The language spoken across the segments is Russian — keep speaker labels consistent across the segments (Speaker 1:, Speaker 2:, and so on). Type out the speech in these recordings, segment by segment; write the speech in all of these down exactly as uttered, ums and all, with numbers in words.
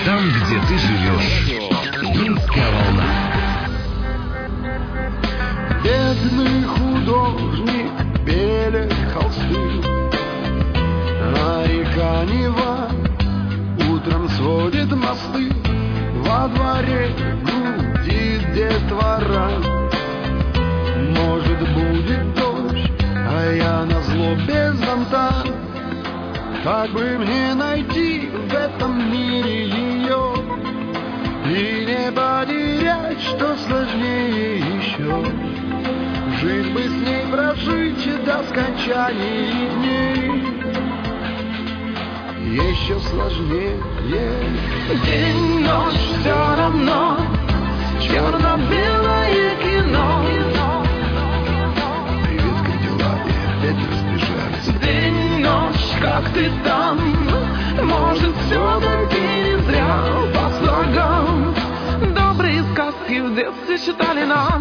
Speaker 1: Там, где ты живешь. Минская волна.
Speaker 2: Бедный художник белит холсты, а река Нева утром сводит мосты. Во дворе гудит детвора. Может, будет дождь, а я назло без зонта. Как бы мне найти в этом мире ее и не потерять, что сложнее еще. Жить бы с ней, прожить до скончания дней еще сложнее. День, ночь, все равно, черно-белое кино. Привет, как дела? И опять разбежались. День, ночь, как ты там? Может, все-таки не зря по слогам добрые сказки в детстве читали нам.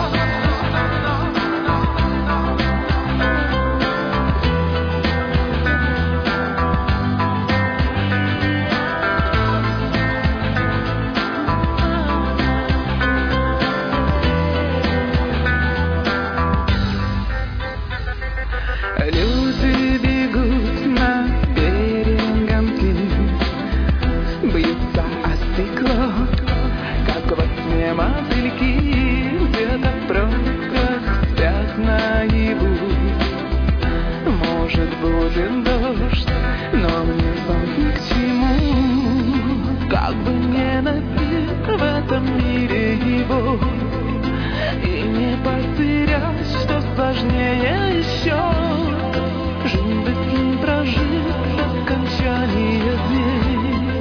Speaker 2: Люди бегут на перегонки, бьются о стекло, как во сне мотыльки. Где-то в пробках спят наяву. Может, будет дождь, но мне зонт ни к чему. Как бы не найти в этом мире его и не потерять, что сложнее еще. Жизнь бы с ним прожить до скончания дней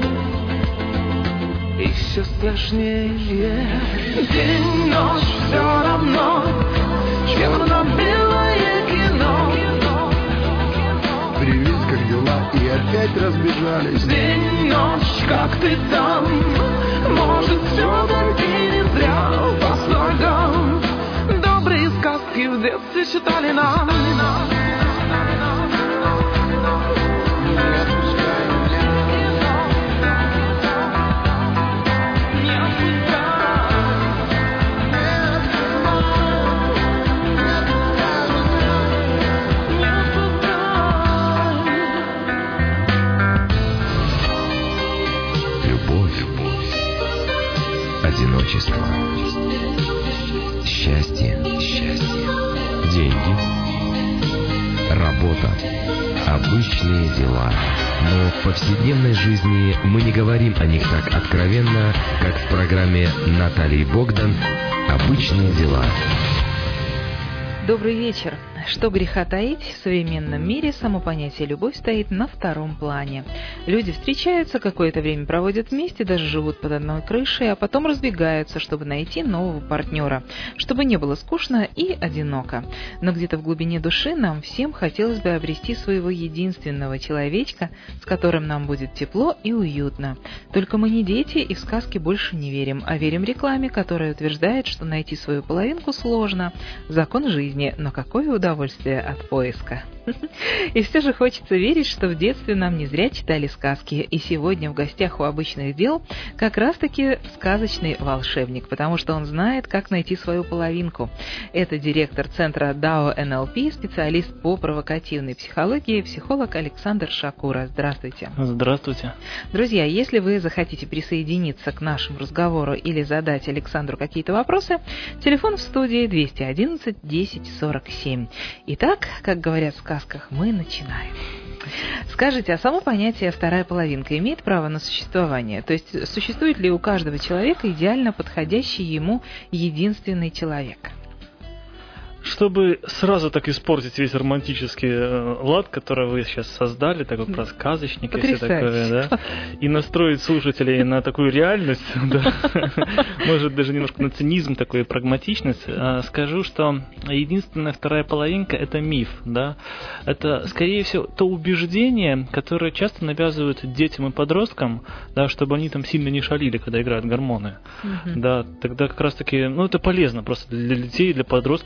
Speaker 2: еще сложнее. День, ночь, все равно, черно-белое кино. Привет, как дела? И опять разбежались. День, ночь, как ты там? Может, все-таки не зря по слогам добрые сказки в детстве читали нам.
Speaker 1: Одиночество, счастье, счастье, деньги, работа, обычные дела. Но в повседневной жизни мы не говорим о них так откровенно, как в программе Натальи Богдан «Обычные дела».
Speaker 3: Добрый вечер. Что греха таить, в современном мире само понятие «любовь» стоит на втором плане. Люди встречаются, какое-то время проводят вместе, даже живут под одной крышей, а потом разбегаются, чтобы найти нового партнера, чтобы не было скучно и одиноко. Но где-то в глубине души нам всем хотелось бы обрести своего единственного человечка, с которым нам будет тепло и уютно. Только мы не дети и в сказки больше не верим, а верим рекламе, которая утверждает, что найти свою половинку сложно. Закон жизни, но какое удовольствие от поиска. И все же хочется верить, что в детстве нам не зря читали сказки. И сегодня в гостях у обычных дел как раз-таки сказочный волшебник, потому что он знает, как найти свою половинку. Это директор центра дао эн эл пи, специалист по провокативной психологии, психолог Александр Шакура. Здравствуйте.
Speaker 4: Здравствуйте.
Speaker 3: Друзья, если вы захотите присоединиться к нашему разговору или задать Александру какие-то вопросы, телефон в студии двести одиннадцать десять сорок семь. Итак, как говорят в сказках, мы начинаем. Скажите, а само понятие «вторая половинка» имеет право на существование? То есть существует ли у каждого человека идеально подходящий ему единственный человек?
Speaker 4: Чтобы сразу так испортить весь романтический э, лад, который вы сейчас создали, такой про сказочник и все такое, да, и настроить слушателей на такую реальность, да, может даже немножко на цинизм, такую прагматичность, скажу, что единственная вторая половинка — это миф, да, это, скорее всего, то убеждение, которое часто навязывают детям и подросткам, да, чтобы они там сильно не шалили, когда играют гормоны, да, тогда как раз-таки, ну, это полезно просто для детей и для подростков верить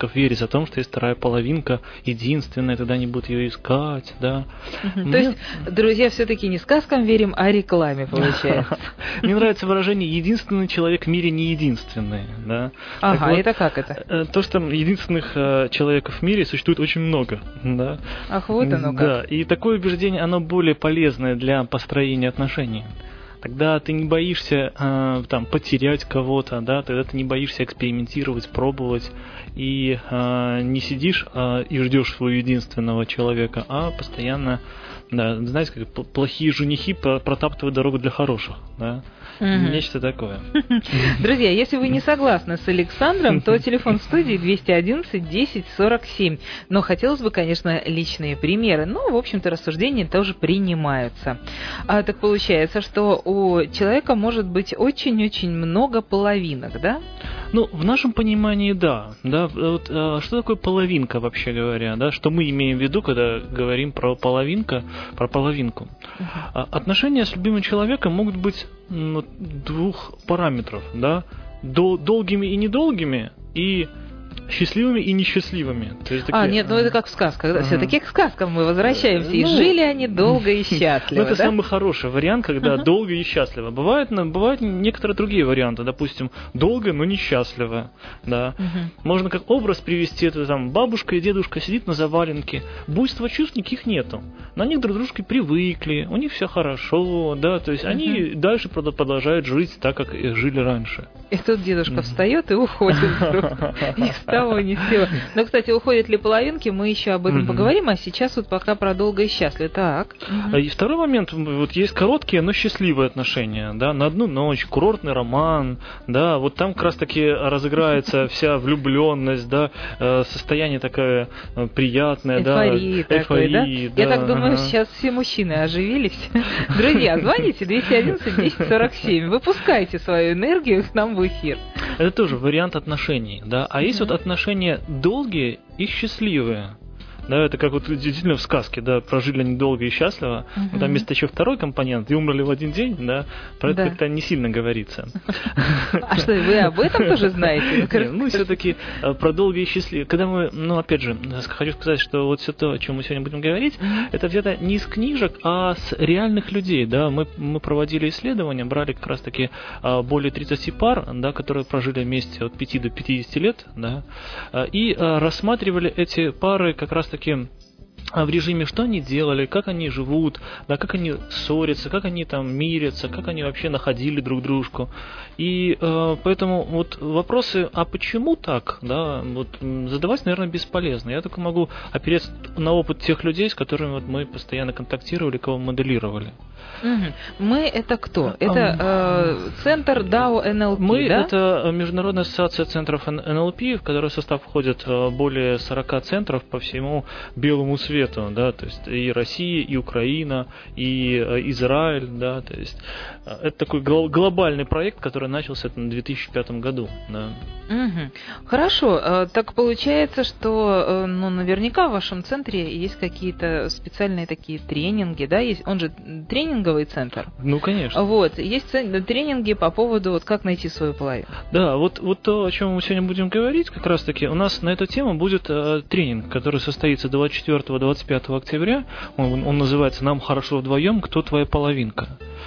Speaker 4: том, что есть вторая половинка, единственная, тогда они будут ее искать, да.
Speaker 3: То Мне... есть, друзья, все-таки не сказкам верим, а рекламе, получается.
Speaker 4: Мне нравится выражение «единственный человек в мире не единственный», да.
Speaker 3: Ага, это как это?
Speaker 4: То, что единственных человеков в мире существует очень много, да.
Speaker 3: Ах, вот оно как.
Speaker 4: Да, и такое убеждение, оно более полезное для построения отношений. Тогда ты не боишься э, там, потерять кого-то, да, тогда ты не боишься экспериментировать, пробовать, и э, не сидишь э, и ждешь своего единственного человека, а постоянно, да, знаете, как плохие женихи протаптывают дорогу для хороших, да. Mm-hmm. Нечто такое.
Speaker 3: Друзья, если вы не согласны с Александром, то телефон в студии двести одиннадцать десять сорок семь. Но хотелось бы, конечно, личные примеры. Ну, в общем-то, рассуждения тоже принимаются. А, так получается, что у человека может быть очень-очень много половинок, да?
Speaker 4: Ну, в нашем понимании, да. да. Вот, а, что такое половинка, вообще говоря? Да? Что мы имеем в виду, когда говорим про половинка, про половинку? Uh-huh. А, отношения с любимым человеком могут быть ну, двух параметров, да, Дол- долгими и недолгими, и счастливыми и несчастливыми. То есть, такие...
Speaker 3: А, нет, ну это как в сказках. Да? Uh-huh. Все-таки к сказкам мы возвращаемся. И ну, жили они долго и счастливо.
Speaker 4: Ну, это
Speaker 3: да?
Speaker 4: самый хороший вариант, когда uh-huh. долго и счастливо. Бывают, бывают некоторые другие варианты. Допустим, долго, но несчастливо. Да. Uh-huh. Можно как образ привести, это там бабушка и дедушка сидят на заваленке. Буйства чувств никаких нету. Но они друг к дружке привыкли, у них все хорошо, да, то есть uh-huh. они дальше продолжают жить так, как жили раньше.
Speaker 3: И тут дедушка uh-huh. встает и уходит вдруг. Ни с того, ни с сего. Но, кстати, уходят ли половинки, мы еще об этом uh-huh. поговорим, а сейчас вот пока про долго и счастливо. Так.
Speaker 4: Uh-huh. И второй момент, вот есть короткие, но счастливые отношения, да, на одну ночь, курортный роман, да, вот там как раз таки разыграется вся влюбленность, да, состояние такое приятное,
Speaker 3: эйфории,
Speaker 4: да,
Speaker 3: такой, эйфории, да? Да. Я так думаю, ага. сейчас все мужчины оживились. Друзья, звоните двести одиннадцать десять сорок семь, выпускайте свою энергию к нам в эфир.
Speaker 4: Это тоже вариант отношений, да, а есть mm-hmm. вот отношения долгие и счастливые. Да, это как вот действительно в сказке, да, прожили они долго и счастливо, uh-huh. но там есть еще второй компонент, и умерли в один день, да, про это да. как-то не сильно говорится.
Speaker 3: А что, вы об этом тоже знаете?
Speaker 4: Ну, все-таки про долго и счастливо. Когда мы, ну, опять же, хочу сказать, что вот все то, о чем мы сегодня будем говорить, это взято не из книжек, а с реальных людей, да, мы, мы проводили исследования, брали как раз-таки более тридцати пар, да, которые прожили вместе от пяти до пятидесяти лет, да, и рассматривали эти пары как раз-таки в режиме, что они делали, как они живут, да, как они ссорятся, как они там мирятся, как они вообще находили друг дружку. И э, поэтому вот вопросы, а почему так, да, вот задавать, наверное, бесполезно. Я только могу опереться на опыт тех людей, с которыми вот мы постоянно контактировали, кого моделировали.
Speaker 3: Угу. Мы это кто? Это э, центр дао эн эл пи,
Speaker 4: Мы
Speaker 3: да?
Speaker 4: это Международная ассоциация центров эн эл пи, в которой в состав входят более сорока центров по всему белому свету, да, то есть и Россия, и Украина, и Израиль, да, то есть это такой глобальный проект, который начался в две тысячи пятом году, да.
Speaker 3: Угу. Хорошо, так получается, что, ну, наверняка в вашем центре есть какие-то специальные такие тренинги, да, есть, он же тренинговый центр.
Speaker 4: Ну, конечно.
Speaker 3: Вот, есть тренинги по поводу, вот, как найти свою половину.
Speaker 4: Да, вот, вот то, о чем мы сегодня будем говорить, как раз-таки у нас на эту тему будет э, тренинг, который состоится двадцать четвёртого — двадцать пятого октября, он, он называется «Нам хорошо вдвоем. Кто твоя половинка?».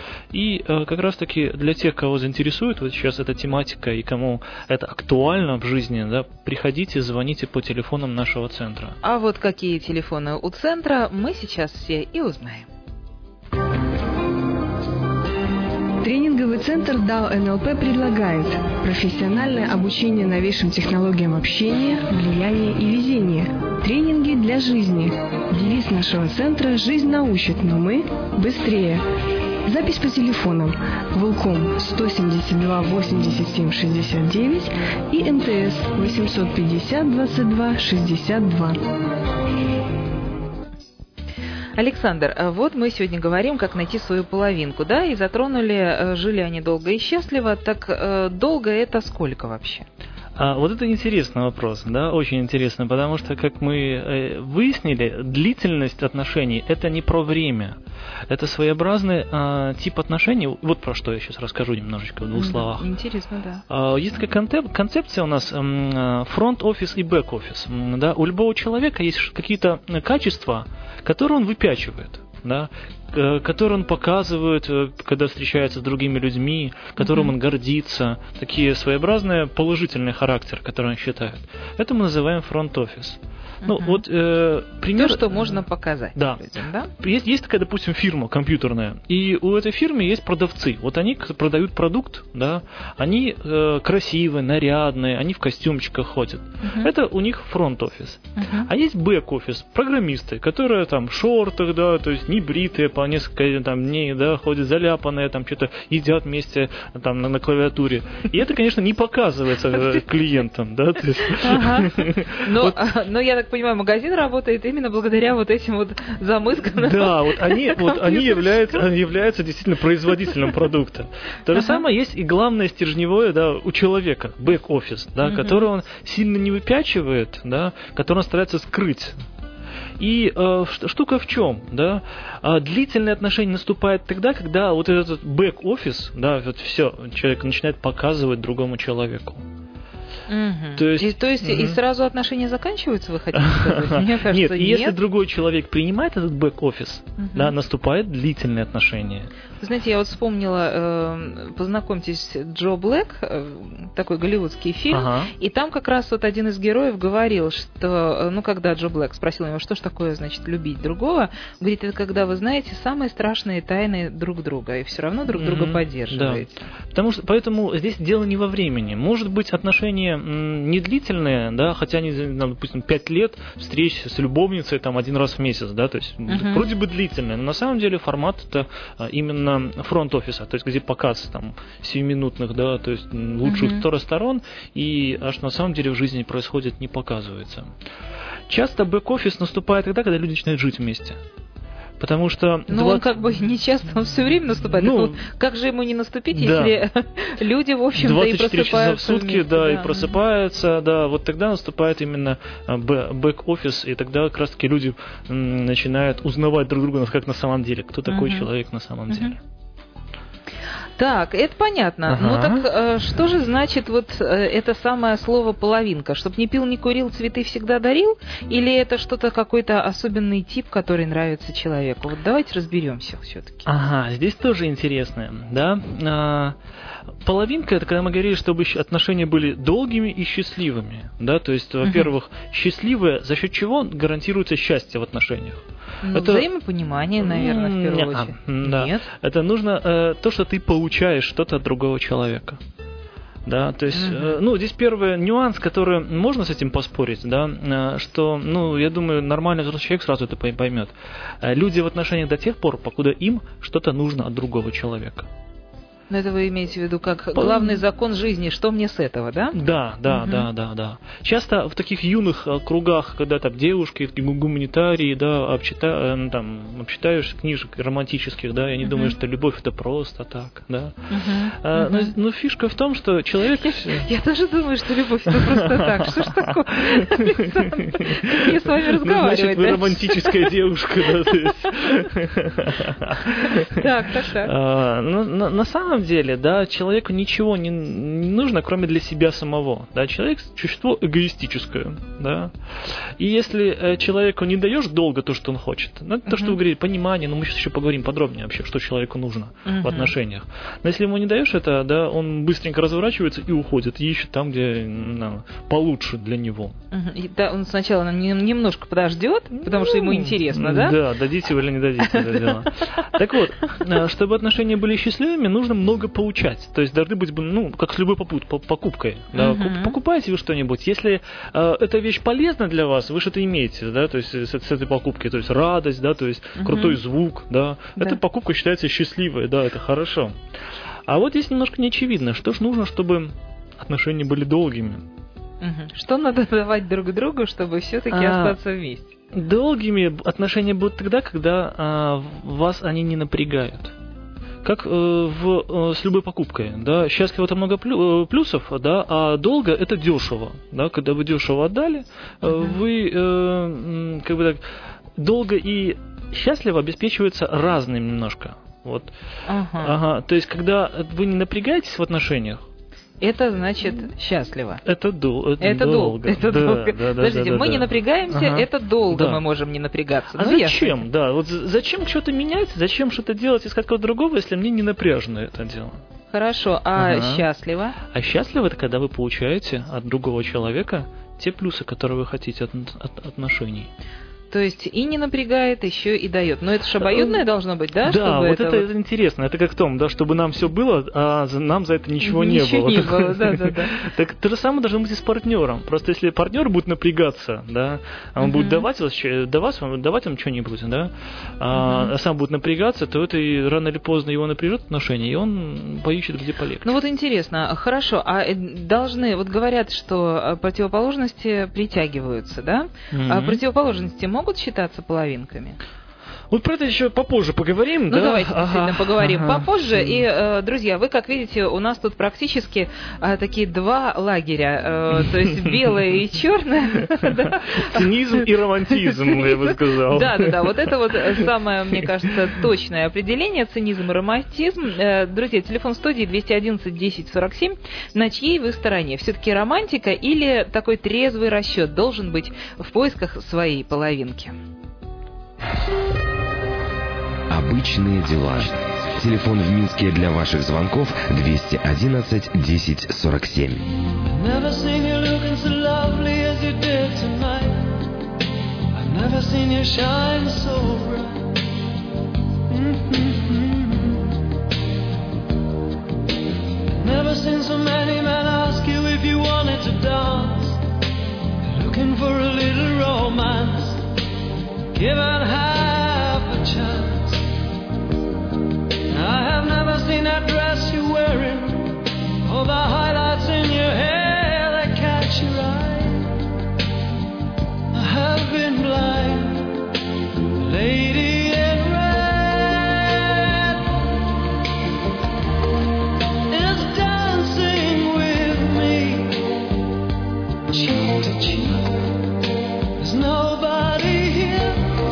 Speaker 4: И э, как раз-таки для тех, кого заинтересует вот сейчас эта тематика и кому это актуально в жизни, да, приходите, звоните по телефонам нашего центра.
Speaker 3: А вот какие телефоны у центра, мы сейчас все и узнаем.
Speaker 5: Тренинговый центр дао эн эл пи предлагает профессиональное обучение новейшим технологиям общения, влияния и везения, тренинги для жизни. Девиз нашего центра «Жизнь научит, но мы быстрее». Запись по телефонам Волком сто семьдесят два восемьдесят семь шестьдесят девять и эм тэ эс восемьсот пятьдесят двадцать два шестьдесят два.
Speaker 3: Александр, вот мы сегодня говорим, как найти свою половинку, да, и затронули, жили они долго и счастливо, так долго это сколько вообще?
Speaker 4: А, вот это интересный вопрос, да, очень интересный, потому что, как мы э, выяснили, длительность отношений – это не про время, это своеобразный э, тип отношений. Вот про что я сейчас расскажу немножечко в двух mm-hmm. словах.
Speaker 3: Интересно, да.
Speaker 4: А, есть такая концеп- концепция у нас фронт-офис и бэк-офис. Да? У любого человека есть какие-то качества, которые он выпячивает. Да, который он показывает, когда встречается с другими людьми, которым uh-huh. он гордится, такие своеобразные положительный характер, который он считает. Это мы называем фронт-офис. Uh-huh. Ну, вот, э, пример...
Speaker 3: То, что можно показать
Speaker 4: да.
Speaker 3: людям, да?
Speaker 4: Есть, есть такая, допустим, фирма компьютерная, и у этой фирмы есть продавцы. Вот они продают продукт, да, они э, красивые, нарядные, они в костюмчиках ходят. Uh-huh. Это у них фронт-офис. Uh-huh. А есть бэк-офис, программисты, которые там в шортах, да, то есть не бритые, по несколько там, дней, да, ходят заляпанные, там что-то едят вместе там, на, на клавиатуре. И это, конечно, не показывается клиентам, да.
Speaker 3: Но я так понимаю, магазин работает именно благодаря вот этим вот замысканным.
Speaker 4: Да, вот они, вот они являются, являются действительно производителем продукта. То же ага. самое есть и главное стержневое, да, у человека, бэк-офис, да, угу. который он сильно не выпячивает, да, который он старается скрыть. И э, штука в чем, да? А, длительные отношения наступают тогда, когда вот этот бэк-офис, да, вот все, человек начинает показывать другому человеку.
Speaker 3: Угу. То есть, и, то есть угу. и сразу отношения заканчиваются, вы хотите сказать? Мне кажется,
Speaker 4: нет,
Speaker 3: нет.
Speaker 4: И если другой человек принимает этот бэк-офис, угу. да, наступает длительные отношения.
Speaker 3: Вы знаете, я вот вспомнила, э, познакомьтесь, Джо Блэк, э, такой голливудский фильм, ага. и там как раз вот один из героев говорил, что, ну, когда Джо Блэк спросил его, что ж такое, значит, любить другого, говорит, это когда вы знаете самые страшные тайны друг друга, и все равно друг друга mm-hmm. поддерживаете.
Speaker 4: Да. Потому что, поэтому здесь дело не во времени. Может быть, отношения не длительные, да, хотя они, допустим, пять лет встреч с любовницей там один раз в месяц, да, то есть uh-huh. вроде бы длительные, но на самом деле формат это именно фронт-офиса, то есть где показ там семиминутных, да, то есть лучших uh-huh. сторон, и аж на самом деле в жизни происходит, не показывается. Часто бэк-офис наступает тогда, когда люди начинают жить вместе. Потому что...
Speaker 3: Ну, двадцать... он как бы не часто, он все время наступает. Ну, вот как же ему не наступить, да. если люди, в общем-то, и просыпаются часа в
Speaker 4: сутки,
Speaker 3: вместе,
Speaker 4: да,
Speaker 3: да,
Speaker 4: и просыпаются, да, вот тогда наступает именно бэк-офис, и тогда как раз-таки люди начинают узнавать друг друга, как на самом деле, кто такой uh-huh. человек на самом uh-huh. деле.
Speaker 3: Так, это понятно. Ага. Ну так э, что же значит вот э, это самое слово половинка? Чтоб не пил, не курил, цветы всегда дарил? Или это что-то, какой-то особенный тип, который нравится человеку? Вот давайте разберемся все-таки.
Speaker 4: Ага, здесь тоже интересно, да. А, половинка — это когда мы говорили, чтобы отношения были долгими и счастливыми, да. То есть, во-первых, угу. счастливые, за счет чего гарантируется счастье в отношениях?
Speaker 3: Ну, это взаимопонимание, наверное, в первую очередь.
Speaker 4: А, да.
Speaker 3: Нет.
Speaker 4: Это нужно э, то, что ты получаешь что-то от другого человека. Да, то есть, uh-huh. э, ну, здесь первый нюанс, который можно с этим поспорить, да, э, что, ну, я думаю, нормальный взрослый человек сразу это поймет. Э, люди в отношениях до тех пор, покуда им что-то нужно от другого человека.
Speaker 3: Но это вы имеете в виду как главный закон жизни, что мне с этого, да?
Speaker 4: Да, да, угу. да, да, да. Часто в таких юных кругах, когда там девушки, гуманитарии, да, обчита, там, обчитаешь книжек романтических, да, и они угу. думают, что любовь это просто так, да. Угу. А, угу. Но, но фишка в том, что человек...
Speaker 3: Я, я тоже думаю, что любовь это просто так. Что ж такое? Я с вами разговариваю.
Speaker 4: Значит, вы романтическая девушка,
Speaker 3: да. Так, так, так.
Speaker 4: На самом деле, да, человеку ничего не, не нужно, кроме для себя самого. Да, человек – существо эгоистическое, да. И если э, человеку не даешь долго то, что он хочет, ну, это uh-huh. то, что вы говорите, понимание, но мы сейчас еще поговорим подробнее вообще, что человеку нужно uh-huh. в отношениях. Но если ему не даешь это, да, он быстренько разворачивается и уходит, и ищет там, где ну, получше для него.
Speaker 3: Uh-huh. И, да, он сначала немножко подождет, потому что ему интересно, да?
Speaker 4: Да, дадите вы или не дадите это дело. Так вот, чтобы отношения были счастливыми, нужно много получать. То есть должны быть, ну, как с любой покупкой. Да. Uh-huh. Покупаете вы что-нибудь. Если э, эта вещь полезна для вас, вы что-то имеете, да, то есть с, с этой покупки, то есть радость, да, то есть uh-huh. крутой звук, да. Да. Эта покупка считается счастливой, да, это хорошо. А вот здесь немножко неочевидно. Что ж нужно, чтобы отношения были долгими?
Speaker 3: Uh-huh. Что надо давать друг другу, чтобы все-таки а... остаться вместе?
Speaker 4: Долгими отношения будут тогда, когда а, вас они не напрягают. как э, в, э, с любой покупкой, да, счастливо это много плюсов, да, а долго это дешево, да, когда вы дешево отдали, э, вы э, как бы так долго и счастливо обеспечивается разным немножко, вот, ага. Ага, то есть когда вы не напрягаетесь в отношениях,
Speaker 3: это значит счастливо.
Speaker 4: Это, дол- это,
Speaker 3: это долго. Это
Speaker 4: да,
Speaker 3: долго.
Speaker 4: Да, да,
Speaker 3: Подождите,
Speaker 4: да,
Speaker 3: мы
Speaker 4: да,
Speaker 3: не
Speaker 4: да.
Speaker 3: напрягаемся,
Speaker 4: ага.
Speaker 3: это долго
Speaker 4: да.
Speaker 3: мы можем не напрягаться.
Speaker 4: А
Speaker 3: ну,
Speaker 4: зачем?
Speaker 3: ясно.
Speaker 4: Да, вот зачем что-то менять, зачем что-то делать, искать кого-то другого, если мне не напряжно это дело?
Speaker 3: Хорошо, а ага. счастливо?
Speaker 4: А счастливо это когда вы получаете от другого человека те плюсы, которые вы хотите от, от отношений.
Speaker 3: То есть и не напрягает, еще и дает. Но это же обоюдное должно быть, да?
Speaker 4: Да, вот это,
Speaker 3: это
Speaker 4: вот... интересно. Это как в том, да, чтобы нам все было, а нам за это ничего,
Speaker 3: ничего
Speaker 4: не было.
Speaker 3: не было, да, да, да.
Speaker 4: Так то же самое должно быть и с партнером. Просто если партнер будет напрягаться, да, он будет давать давать давать вам что-нибудь, да, а сам будет напрягаться, то это и рано или поздно его напряжет отношения, и он поищет, где полегче.
Speaker 3: Ну вот интересно, хорошо, а должны, вот говорят, что противоположности притягиваются, да? А противоположности могут могут считаться половинками?
Speaker 4: Вот про это еще попозже поговорим.
Speaker 3: Ну,
Speaker 4: да?
Speaker 3: давайте
Speaker 4: ага.
Speaker 3: действительно поговорим
Speaker 4: ага.
Speaker 3: попозже. И, э, друзья, вы, как видите, у нас тут практически э, такие два лагеря. Э, то есть белое и черное.
Speaker 4: Цинизм и романтизм, я бы сказал.
Speaker 3: Да, да, да. Вот это вот самое, мне кажется, точное определение. Цинизм и романтизм. Друзья, телефон студии двести одиннадцать десять сорок семь. На чьей вы стороне? Все-таки романтика или такой трезвый расчет должен быть в поисках своей половинки?
Speaker 1: Обычные дела. Телефон в Минске для ваших звонков двести одиннадцать десять сорок семь.
Speaker 2: Given half a chance, I have never seen that dress you're wearing, or the highlights in your hair that catch your eye. I have been blind, lady in red is dancing with me, cheek to cheek. There's nobody here.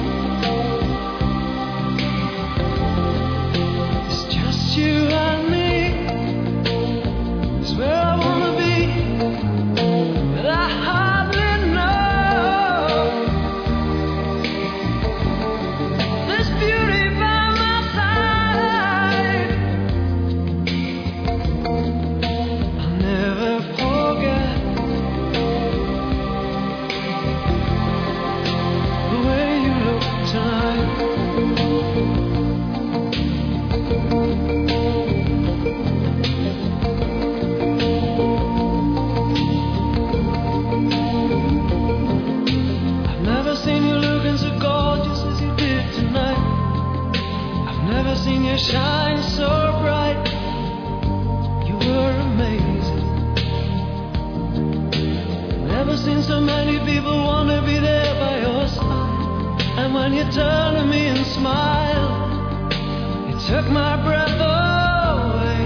Speaker 2: You and me is where I wanna be, but I hardly know this beauty by my side. I'll never forget the way you look tonight. Seen you shine so bright, you were amazing. Never seen so many people want to be there by your side. And when you turned to me and smiled, it took my breath away.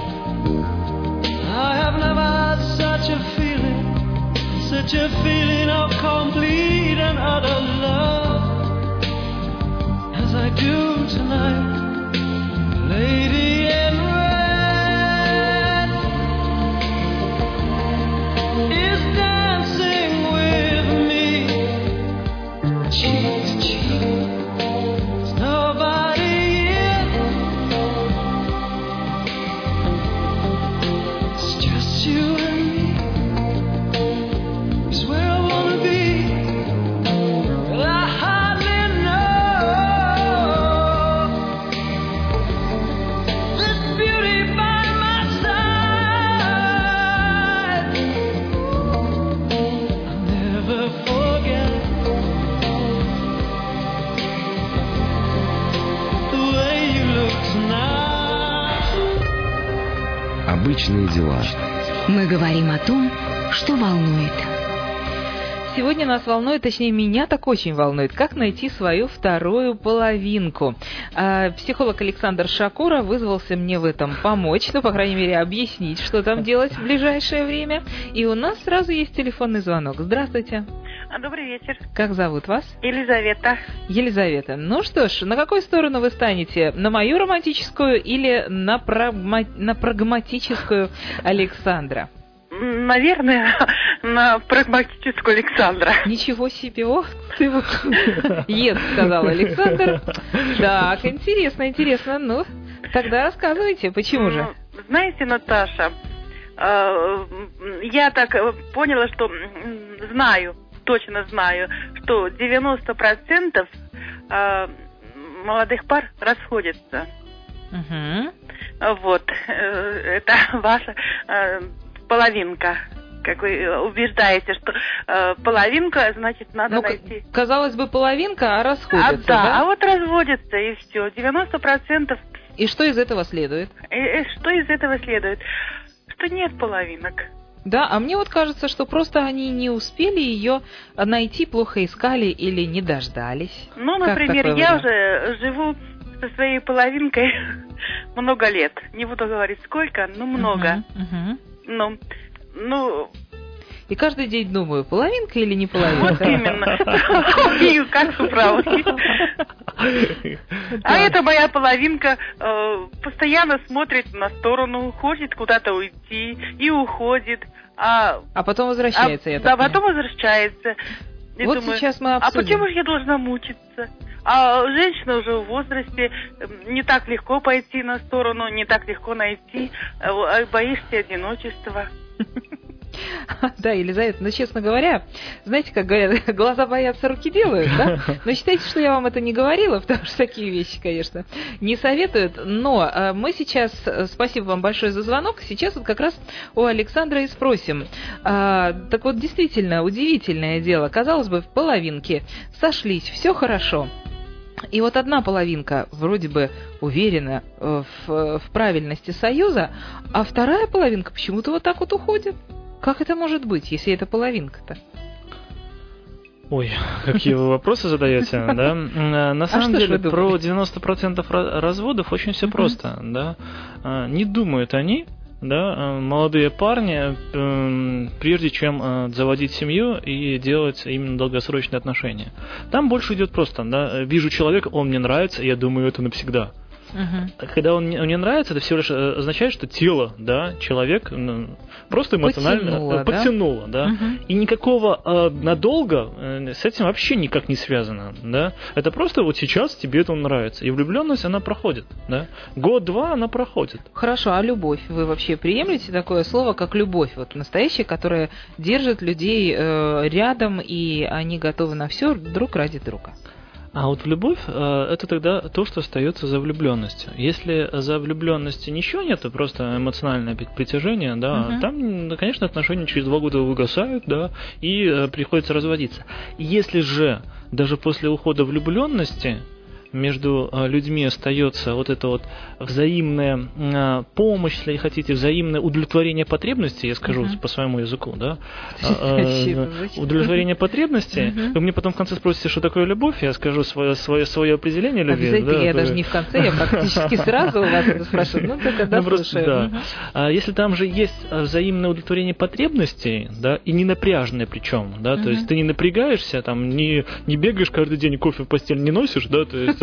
Speaker 2: I have never had such a feeling, such a feeling of complete and utter love as I do tonight. Lady in red is dancing with me, cheek to cheek. There's nobody here. It's just you and me. It's where I wanna be, but I hardly know.
Speaker 1: Обычные дела.
Speaker 5: Мы говорим о том, что волнует.
Speaker 3: сегодня нас волнует, точнее, меня так очень волнует, как найти свою вторую половинку. А, психолог Александр Шакура вызвался мне в этом помочь, ну, по крайней мере, объяснить, что там делать в ближайшее время. И у нас сразу есть телефонный звонок. Здравствуйте.
Speaker 6: Добрый вечер.
Speaker 3: Как зовут вас?
Speaker 6: Елизавета.
Speaker 3: Елизавета. Ну что ж, на какую сторону вы станете? На мою романтическую или на, прагма... на прагматическую Александра?
Speaker 6: Наверное, на прагматическую Александра.
Speaker 3: Ничего себе, ох ты вот. Ед, сказал Александр. Так, интересно, интересно. Ну, тогда рассказывайте, почему же?
Speaker 6: Знаете, Наташа, я так поняла, что знаю, точно знаю, что девяносто процентов молодых пар расходятся. Угу. Вот, это ваша половинка. Как вы убеждаете, что э, половинка, значит, надо ну, найти.
Speaker 3: Казалось бы, половинка, а расходятся,
Speaker 6: а, да?
Speaker 3: да?
Speaker 6: А вот разводятся, и все. девяносто процентов.
Speaker 3: И что из этого следует?
Speaker 6: И, и что из этого следует? Что нет половинок.
Speaker 3: Да, а мне вот кажется, что просто они не успели ее найти, плохо искали или не дождались.
Speaker 6: Ну, например, я уже живу со своей половинкой много лет. Не буду говорить сколько, но много. Uh-huh, uh-huh. Ну, ну...
Speaker 3: И каждый день думаю, половинка или не половинка?
Speaker 6: Вот именно. Как справки. А эта моя половинка постоянно смотрит на сторону, хочет куда-то уйти и уходит.
Speaker 3: А потом возвращается, я так понимаю.
Speaker 6: Да, потом возвращается.
Speaker 3: Вот сейчас мы обсудим.
Speaker 6: А почему же я должна мучиться? А женщина уже в возрасте, не так легко пойти на сторону, не так легко найти, боишься одиночества.
Speaker 3: Да, Елизавета, ну, честно говоря, знаете, как говорят, глаза боятся, руки делают, да? Но считайте, что я вам это не говорила, потому что такие вещи, конечно, не советуют. Но мы сейчас, спасибо вам большое за звонок, сейчас вот как раз у Александра и спросим. А, так вот, действительно, удивительное дело. Казалось бы, в половинке сошлись, все хорошо. И вот одна половинка вроде бы уверена в, в правильности союза, а вторая половинка почему-то вот так вот уходит. Как это может быть, если это половинка-то?
Speaker 4: Ой, какие вы вопросы задаете, да? На самом деле, про девяносто процентов разводов очень все просто, да? Не думают они, да, молодые парни, прежде чем заводить семью и делать именно долгосрочные отношения. Там больше идет просто, да, вижу человека, он мне нравится, я думаю, это навсегда. Uh-huh. Когда он мне, он мне нравится, это всего лишь означает, что тело, да, человек ну, просто эмоционально
Speaker 3: потянуло,
Speaker 4: подтянуло, да,
Speaker 3: да? Uh-huh.
Speaker 4: И никакого э, надолго э, с этим вообще никак не связано, да. Это просто вот сейчас тебе это нравится, и влюбленность она проходит, да. Год-два она проходит.
Speaker 3: Хорошо, а любовь? Вы вообще приемлете такое слово, как любовь, вот настоящая, которая держит людей э, рядом, и они готовы на все друг ради друга?
Speaker 4: А вот любовь э, это тогда то, что остается за влюбленностью. Если за влюбленностью ничего нет, то просто эмоциональное притяжение, да, uh-huh. там, конечно, отношения через два года угасают, да, и э, приходится разводиться. Если же даже после ухода влюбленности между людьми остается вот эта вот взаимная э, помощь, если хотите, взаимное удовлетворение потребностей, я скажу uh-huh. по своему языку, да, э, удовлетворение потребностей. Uh-huh. Вы мне потом в конце спросите, что такое любовь, я скажу свое, свое, свое определение любви.
Speaker 3: Обязательно,
Speaker 4: да,
Speaker 3: я
Speaker 4: то...
Speaker 3: даже не в конце, я практически сразу у вас это спрашиваю. Ну, тогда
Speaker 4: ну, просто, да. uh-huh. Если там же есть взаимное удовлетворение потребностей, да, и не напряженное причем, да, uh-huh. то есть ты не напрягаешься, там, не, не бегаешь каждый день, кофе в постель не носишь, да, то есть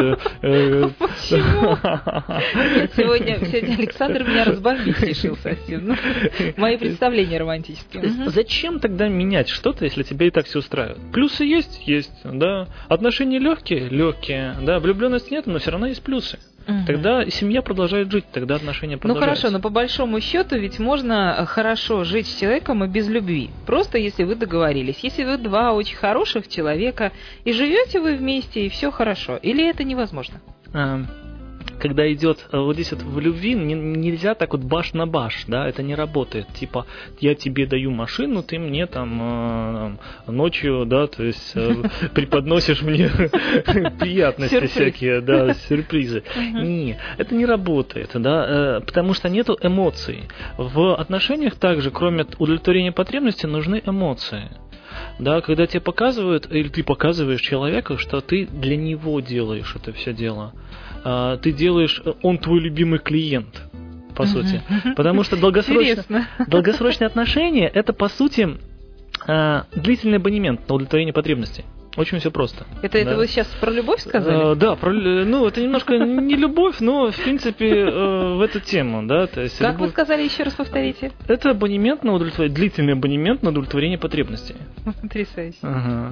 Speaker 3: почему? Нет, сегодня, сегодня Александр меня разбомбить решил совсем. Ну, мои представления романтические.
Speaker 4: Угу. Зачем тогда менять что-то, если тебе и так все устраивает? Плюсы есть? Есть, да. Отношения легкие? Легкие, да. Влюбленности нет, но все равно есть плюсы. Угу. Тогда семья продолжает жить, тогда отношения продолжаются.
Speaker 3: Ну хорошо, но по большому счету ведь можно хорошо жить с человеком и без любви. Просто если вы договорились. Если вы два очень хороших человека и живете вы вместе, и все хорошо. Или это невозможно?
Speaker 4: А, когда идет вот здесь вот в любви, не, нельзя так вот баш на баш, да, это не работает. Типа, я тебе даю машину, ты мне там э, ночью, да, то есть э, преподносишь мне приятности всякие, да, сюрпризы. Не, это не работает, да, потому что нету эмоций. В отношениях также, кроме удовлетворения потребностей, нужны эмоции. да, когда тебе показывают, или ты показываешь человеку, что ты для него делаешь это все дело. А, ты делаешь, он твой любимый клиент, по сути. Потому что долгосрочно, долгосрочные отношения – это, по сути, а, длительный абонемент на удовлетворение потребностей. Очень все просто.
Speaker 3: Это, да. Это вы сейчас про любовь сказали?
Speaker 4: А, да, про, ну это немножко не любовь, но в принципе в эту тему, да. То есть
Speaker 3: как
Speaker 4: любовь...
Speaker 3: вы сказали, еще раз повторите?
Speaker 4: Это абонемент на удовлетворение, длительный абонемент на удовлетворение потребностей.
Speaker 3: Потрясающе.
Speaker 4: Ага.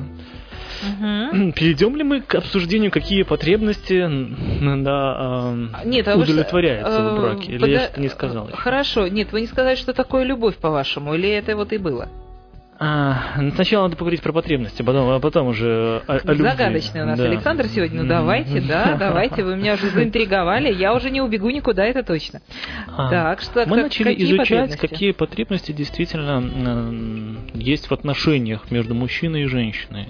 Speaker 4: Угу. Перейдем ли мы к обсуждению, какие потребности да,
Speaker 3: нет, а
Speaker 4: удовлетворяются
Speaker 3: вы,
Speaker 4: в браке? Или
Speaker 3: пода...
Speaker 4: я что-то не сказал?
Speaker 3: Хорошо, нет, вы не сказали, что такое любовь, по-вашему, или это вот и было?
Speaker 4: А, сначала надо поговорить про потребности, потом, а потом уже о, о любви.
Speaker 3: Загадочный у нас
Speaker 4: да.
Speaker 3: Александр сегодня. Ну давайте, да, давайте, вы меня уже заинтриговали, я уже не убегу никуда, это точно.
Speaker 4: А,
Speaker 3: так, что,
Speaker 4: мы
Speaker 3: как,
Speaker 4: начали
Speaker 3: какие
Speaker 4: изучать,
Speaker 3: потребности?
Speaker 4: какие потребности действительно э, есть в отношениях между мужчиной и женщиной.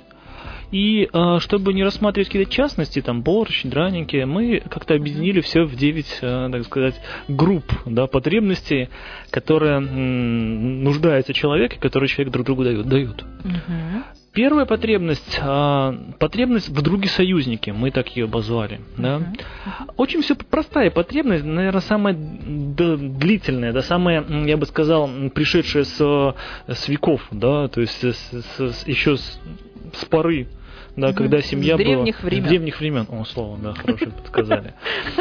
Speaker 4: И э, чтобы не рассматривать какие-то частности, там борщ, драники, мы как-то объединили все в девять, э, так сказать, групп, да, потребностей, которые м, нуждается человек и которые человек друг другу дают. дают.
Speaker 3: Угу.
Speaker 4: Первая потребность, э, потребность в друге-союзнике, мы так ее обозвали. Да? Uh-huh. Очень все простая потребность, наверное, самая длительная, да, самая, я бы сказал, пришедшая с, с веков, да, то есть с, с, еще с, с поры. Да, угу. Когда семья
Speaker 3: с древних
Speaker 4: была...
Speaker 3: времен.
Speaker 4: С древних времен. О, слово, да, хорошее подсказали.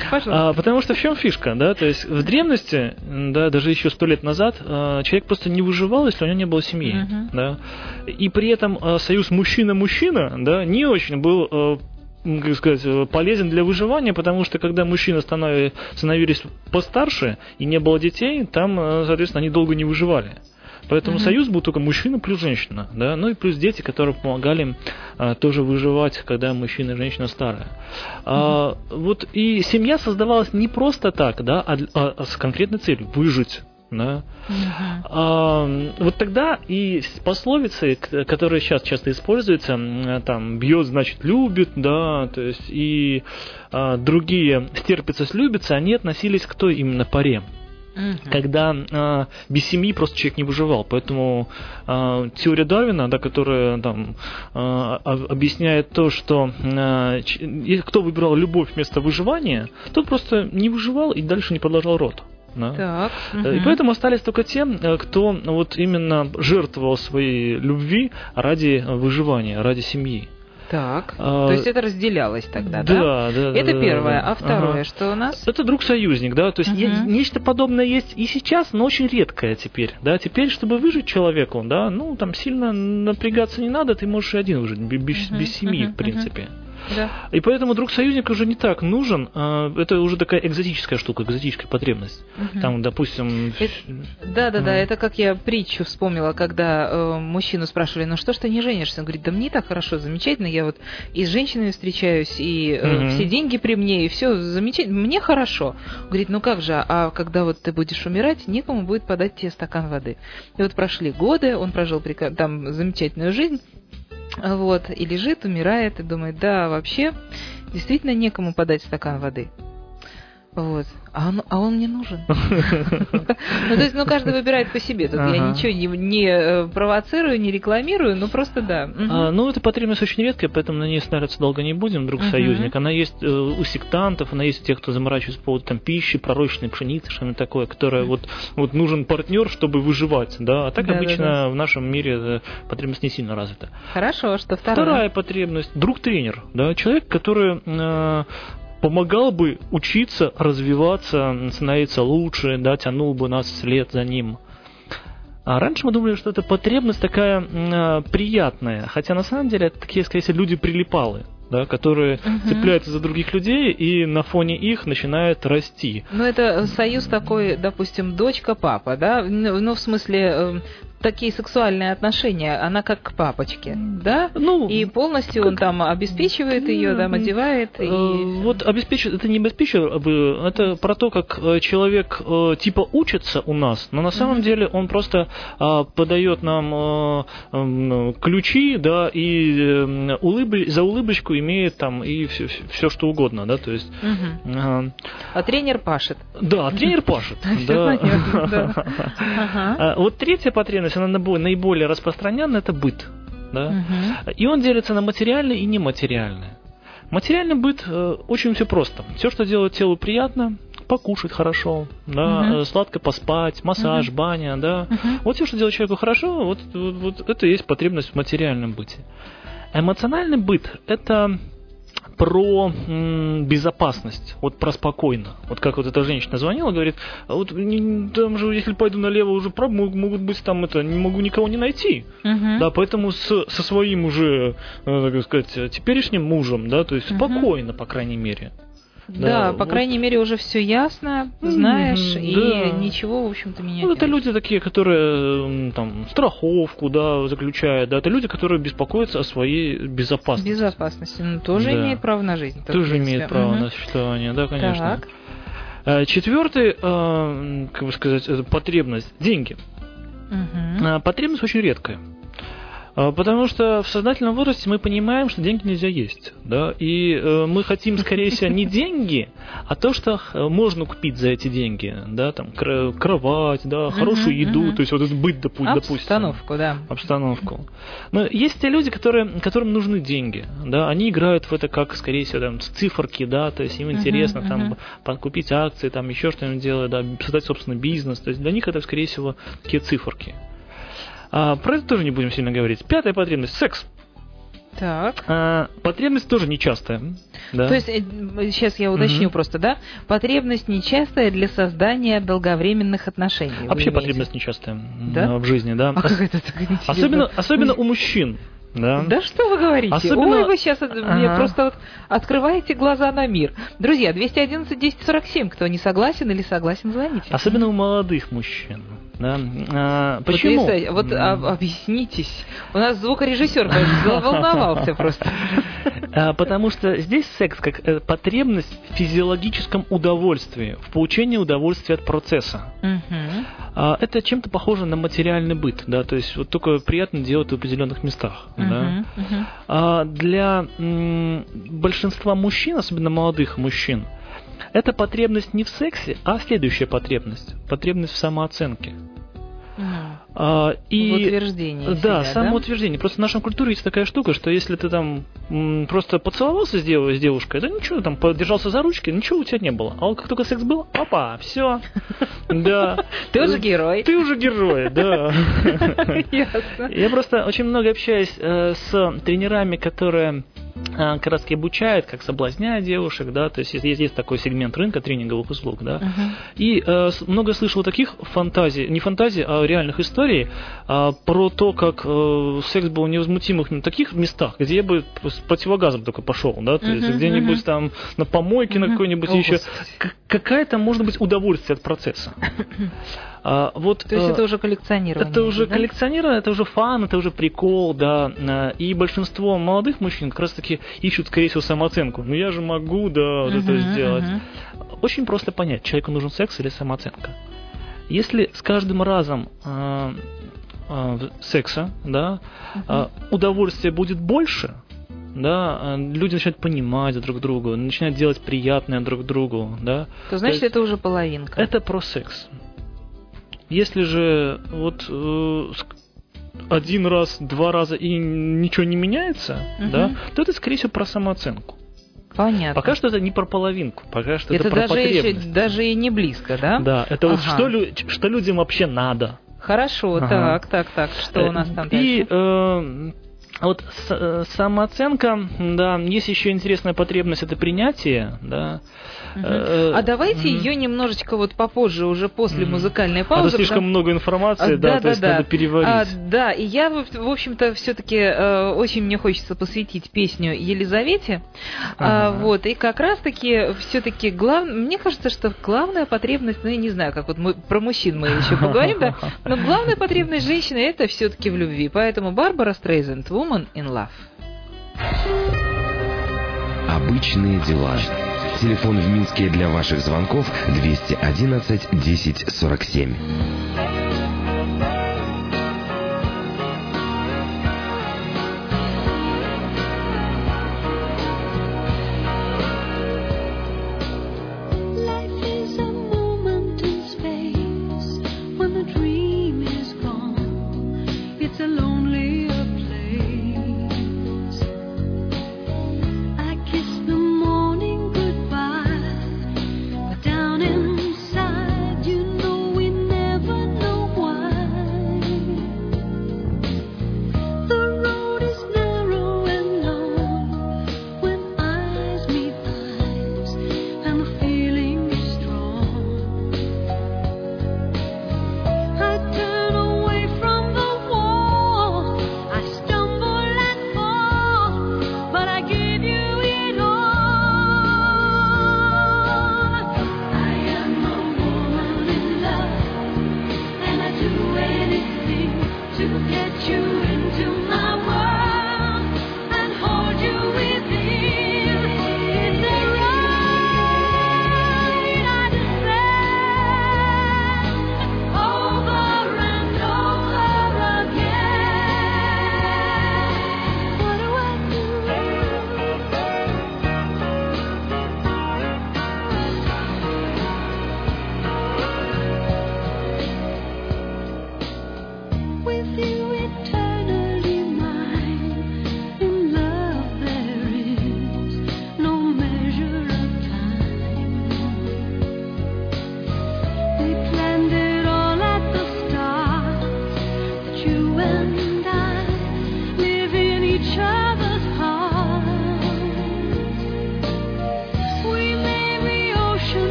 Speaker 4: А, потому что в чем фишка, да, то есть в древности, да, даже еще сто лет назад, человек просто не выживал, если у него не было семьи, uh-huh. да, и при этом союз мужчина-мужчина, да, не очень был, как сказать, полезен для выживания, потому что когда мужчины становились постарше и не было детей, там, соответственно, они долго не выживали. Поэтому uh-huh. союз был только мужчина плюс женщина, да, ну и плюс дети, которые помогали им а, тоже выживать, когда мужчина и женщина старая. Uh-huh. А, вот и семья создавалась не просто так, да, а, а, а с конкретной целью – выжить. Да. Uh-huh. А, вот тогда и пословицы, которые сейчас часто используются, там бьет, значит любит, да, то есть и а, другие стерпится, слюбится, они относились к той именно паре. Uh-huh. Когда э, без семьи просто человек не выживал. Поэтому э, теория Дарвина, да, которая там, э, объясняет то, что э, кто выбирал любовь вместо выживания, тот просто не выживал и дальше не продолжал род. Да.
Speaker 3: Так, угу.
Speaker 4: И поэтому остались только те, кто вот именно жертвовал своей любви ради выживания, ради семьи.
Speaker 3: Так,
Speaker 4: а,
Speaker 3: то есть это разделялось тогда,
Speaker 4: да?
Speaker 3: Да,
Speaker 4: да.
Speaker 3: Это
Speaker 4: да,
Speaker 3: первое,
Speaker 4: да.
Speaker 3: а второе,
Speaker 4: ага.
Speaker 3: что у нас?
Speaker 4: Это друг-союзник, да, то есть uh-huh. нечто подобное есть и сейчас, но очень редкое теперь, да. Теперь, чтобы выжить человеку, да, ну там сильно напрягаться не надо, ты можешь и один выжить, без, uh-huh. без семьи, uh-huh. в принципе. Uh-huh. Да. И поэтому друг-союзник уже не так нужен. Это уже такая экзотическая штука, экзотическая потребность. Угу. Там, допустим...
Speaker 3: Да-да-да, это как я притчу вспомнила, когда э, мужчину спрашивали, ну что ж ты не женишься? Он говорит, да мне так хорошо, замечательно, я вот и с женщинами встречаюсь, и э, угу. все деньги при мне, и все замечательно, мне хорошо. Он говорит, ну как же, а когда вот ты будешь умирать, некому будет подать тебе стакан воды. И вот прошли годы, он прожил там замечательную жизнь, вот, и лежит, умирает, и думает, да, вообще, действительно некому подать стакан воды. Вот. А он, а он мне нужен. Ну, то есть, ну, каждый выбирает по себе. Тут я ничего не провоцирую, не рекламирую, но просто да.
Speaker 4: Ну, эта потребность очень редкая, поэтому на ней останавливаться долго не будем, друг-союзник. Она есть у сектантов, она есть у тех, кто заморачивается по поводу там пищи, пророчной пшеницы, что-нибудь такое, которое вот нужен партнер, чтобы выживать, да. А так обычно в нашем мире потребность не сильно развита.
Speaker 3: Хорошо, что вторая?
Speaker 4: Вторая потребность. Друг-тренер, да, человек, который помогал бы учиться, развиваться, становиться лучше, да, тянул бы нас вслед за ним. А раньше мы думали, что это потребность такая э, приятная, хотя на самом деле это такие, скорее всего, люди-прилипалы, да, которые uh-huh. цепляются за других людей и на фоне их начинают расти.
Speaker 3: Ну, это союз такой, допустим, дочка-папа, да, ну, в смысле... Э, такие сексуальные отношения, она как к папочке, да? Ну, и полностью как... он там обеспечивает ее, там одевает. И...
Speaker 4: Вот обеспечивает, это не обеспечивает, это про то, как человек типа учится у нас, но на самом mm-hmm. деле он просто подает нам ключи, да, и улыб... за улыбочку имеет там и все, все что угодно, да, то есть.
Speaker 3: Mm-hmm. А тренер пашет.
Speaker 4: Да, тренер пашет. Вот третья потребность, она наиболее распространенная, это быт. да? Угу. И он делится на материальный и нематериальный. Материальный быт э, очень все просто. Все, что делает телу приятно, покушать хорошо, да, угу. сладко поспать, массаж, угу. баня, да. Угу. Вот все, что делает человеку хорошо, вот, вот, вот это и есть потребность в материальном быте. Эмоциональный быт – это про м, безопасность, вот про спокойно. Вот как вот эта женщина звонила, говорит, а вот там же, если пойду налево, уже могут быть там это, не могу никого не найти. Uh-huh. Да, поэтому с, со своим уже, так сказать, теперешним мужем, да, то есть uh-huh. спокойно, по крайней мере.
Speaker 3: Да, да, по вот. крайней мере, уже все ясно, знаешь, mm-hmm, и да. ничего, в общем-то, менять
Speaker 4: ну,
Speaker 3: не
Speaker 4: это люди такие, которые там страховку, да, заключают, да, это люди, которые беспокоятся о своей безопасности.
Speaker 3: Безопасности, ну, тоже да. имеет право на жизнь.
Speaker 4: Тоже имеет право mm-hmm. на существование, да, конечно. Так. Четвертый, как бы сказать, потребность – деньги. Mm-hmm. Потребность очень редкая. Потому что в сознательном возрасте мы понимаем, что деньги нельзя есть. Да? И э, мы хотим, скорее всего, не деньги, а то, что можно купить за эти деньги. Да? Там, кровать, да, хорошую uh-huh, еду, uh-huh. то есть вот этот быт, допустим.
Speaker 3: Обстановку, да.
Speaker 4: Обстановку. Но есть те люди, которые, которым нужны деньги. Да? Они играют в это как, скорее всего, там, циферки, да, то есть им интересно uh-huh, uh-huh. там, купить акции, там, еще что-нибудь делать, да, создать собственный бизнес. То есть для них это, скорее всего, такие циферки. А, про это тоже не будем сильно говорить. Пятая потребность – секс.
Speaker 3: Так.
Speaker 4: А, потребность тоже нечастая. Да.
Speaker 3: То есть, сейчас я уточню mm-hmm. просто, да? Потребность нечастая для создания долговременных отношений.
Speaker 4: Вообще потребность нечастая да? в жизни, да.
Speaker 3: А как это так интересно?
Speaker 4: Особенно, особенно у мужчин. Да.
Speaker 3: да что вы говорите?
Speaker 4: Особенно...
Speaker 3: Ой, вы сейчас ага. мне просто вот открываете глаза на мир. Друзья, двести одиннадцать десять сорок семь, кто не согласен или согласен, звоните.
Speaker 4: Особенно у молодых мужчин. Да. А, почему?
Speaker 3: Вот, вот, вот а, объяснитесь. У нас звукорежиссер волновался просто.
Speaker 4: А, потому что здесь секс как потребность в физиологическом удовольствии, в получении удовольствия от процесса.
Speaker 3: Угу.
Speaker 4: А, это чем-то похоже на материальный быт, да, то есть вот только приятно делать в определенных местах.
Speaker 3: Угу,
Speaker 4: да.
Speaker 3: угу.
Speaker 4: А для м, большинства мужчин, особенно молодых мужчин, это потребность не в сексе, а следующая потребность. Потребность в самооценке.
Speaker 3: Mm.
Speaker 4: А, и,
Speaker 3: в утверждении
Speaker 4: да,
Speaker 3: себя,
Speaker 4: самоутверждение. Да? Просто в нашей культуре есть такая штука, что если ты там м, просто поцеловался с, дев- с девушкой, да ничего, там подержался за ручки, ничего у тебя не было. А вот как только секс был, опа, все. Да.
Speaker 3: Ты уже герой.
Speaker 4: Ты уже герой, да. Я просто очень много общаюсь с тренерами, которые как раз таки обучают, как соблазнять девушек, да, то есть есть, есть такой сегмент рынка тренинговых услуг, да, uh-huh. и э, много слышал таких фантазий, не фантазий, а реальных историй э, про то, как э, секс был в невозмутимых в таких местах, где я бы с противогазом только пошел, да, то uh-huh, есть где-нибудь uh-huh. там на помойке, uh-huh. на какой-нибудь oh, еще, К- какая-то, может быть, удовольствие от процесса. А, вот,
Speaker 3: то есть это уже коллекционирование.
Speaker 4: Это уже
Speaker 3: да?
Speaker 4: коллекционирование, это уже фан, это уже прикол, да. И большинство молодых мужчин как раз таки ищут, скорее всего, самооценку. Ну я же могу, да, вот uh-huh, это сделать. Uh-huh. Очень просто понять, человеку нужен секс или самооценка. Если с каждым разом э, э, секса, да, uh-huh. э, удовольствия будет больше, да, люди начинают понимать друг друга, начинают делать приятное друг другу, да.
Speaker 3: То значит, То есть, это уже половинка.
Speaker 4: Это про секс. Если же вот э, один раз, два раза и ничего не меняется, угу. да, то это, скорее всего, про самооценку.
Speaker 3: Понятно.
Speaker 4: Пока что это не про половинку, пока что это, это
Speaker 3: даже
Speaker 4: про потребность.
Speaker 3: Еще, даже и не близко, да?
Speaker 4: Да, это ага. вот что, что людям вообще надо.
Speaker 3: Хорошо, ага. так, так, так, что у нас там
Speaker 4: и,
Speaker 3: дальше?
Speaker 4: Э, вот с, самооценка, да, есть еще интересная потребность, это принятие, да.
Speaker 3: Uh-huh. Э, а давайте uh-huh. ее немножечко вот попозже, уже после uh-huh. музыкальной паузы.
Speaker 4: А то слишком потому... много информации, а, да, да, то есть да. надо переварить.
Speaker 3: А, да, и я, в общем-то, все-таки э, очень мне хочется посвятить песню Елизавете, uh-huh. а, вот, и как раз-таки все-таки глав... мне кажется, что главная потребность, ну я не знаю, как вот мы про мужчин мы еще поговорим, да, но главная потребность женщины это все-таки в любви, поэтому Барбара Стрейзенд, Woman in Love.
Speaker 1: Обычные дела. Телефон в Минске для ваших звонков двести одиннадцать десять сорок семь.
Speaker 2: It's a lonelier place.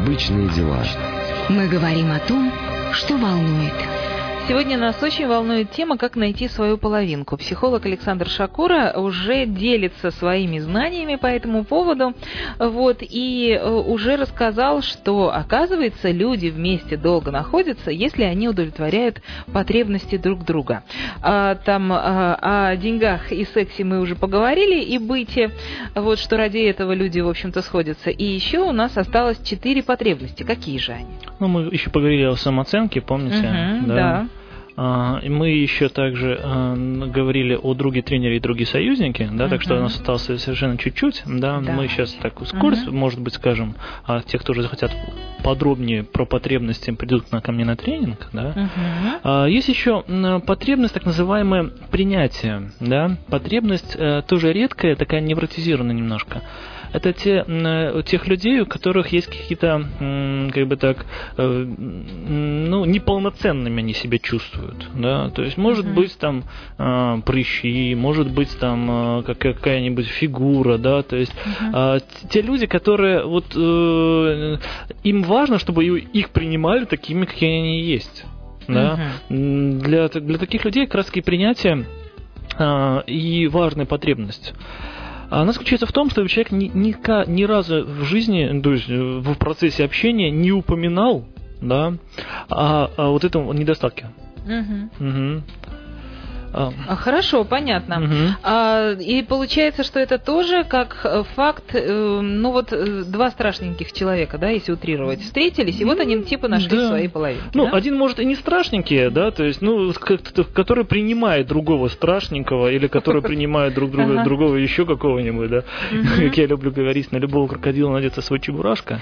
Speaker 1: Обычные дела.
Speaker 5: Мы говорим о том, что волнует.
Speaker 3: Сегодня нас очень волнует тема, как найти свою половинку. Психолог Александр Шакура уже делится своими знаниями по этому поводу, вот, и уже рассказал, что, оказывается, люди вместе долго находятся, если они удовлетворяют потребности друг друга. А, там а, о деньгах и сексе мы уже поговорили, и быте, вот, что ради этого люди, в общем-то, сходятся. И еще у нас осталось четыре потребности. Какие же они?
Speaker 4: Ну, мы еще поговорили о самооценке, помните?
Speaker 3: Угу, да. да.
Speaker 4: Мы еще также говорили о друге тренере и друге союзнике, да, uh-huh. так что у нас осталось совершенно чуть-чуть, да, да. Мы сейчас так ускорим, uh-huh. может быть, скажем, а те, кто уже захотят подробнее про потребности, придут ко мне на тренинг, да. Uh-huh. Есть еще потребность, так называемое принятие, да, потребность тоже редкая, такая невротизированная немножко. Это те, тех людей, у которых есть какие-то, как бы так, ну, неполноценными они себя чувствуют, да, то есть может mm-hmm. быть там прыщи, может быть там какая-нибудь фигура, да, то есть mm-hmm. те люди, которые вот им важно, чтобы их принимали такими, какие они есть, да, mm-hmm. для, для таких людей как раз таки принятие и важная потребность. Она заключается в том, что человек ни, ни, ни разу в жизни, то есть в процессе общения не упоминал, да, о, о вот этом недостатке. Угу. Угу.
Speaker 3: А, хорошо, понятно.
Speaker 4: Угу.
Speaker 3: А, и получается, что это тоже как факт, э, ну вот два страшненьких человека, да, если утрировать, встретились, и вот они типа нашли
Speaker 4: да.
Speaker 3: свои половинки.
Speaker 4: Ну,
Speaker 3: да?
Speaker 4: один может и не страшненький, да, то есть, ну, который принимает другого страшненького, или который принимает друг друга, другого еще какого-нибудь, да. Как я люблю говорить, на любого крокодила найдется свой чебурашка.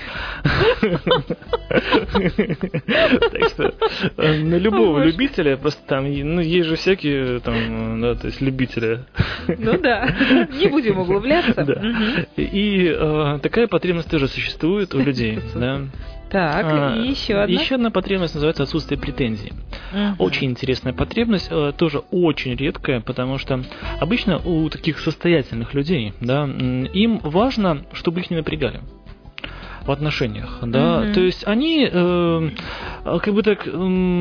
Speaker 4: Так что на любого любителя, просто там, ну, есть же всякие там, да, то есть любители.
Speaker 3: Ну да, не будем углубляться.
Speaker 4: Да. Угу. И э, такая потребность тоже существует у людей. Да.
Speaker 3: Так, а, и еще одна.
Speaker 4: Еще одна потребность называется отсутствие претензий. Угу. Очень интересная потребность, э, тоже очень редкая, потому что обычно у таких состоятельных людей, да, им важно, чтобы их не напрягали в отношениях, да, mm-hmm. то есть они э, как бы так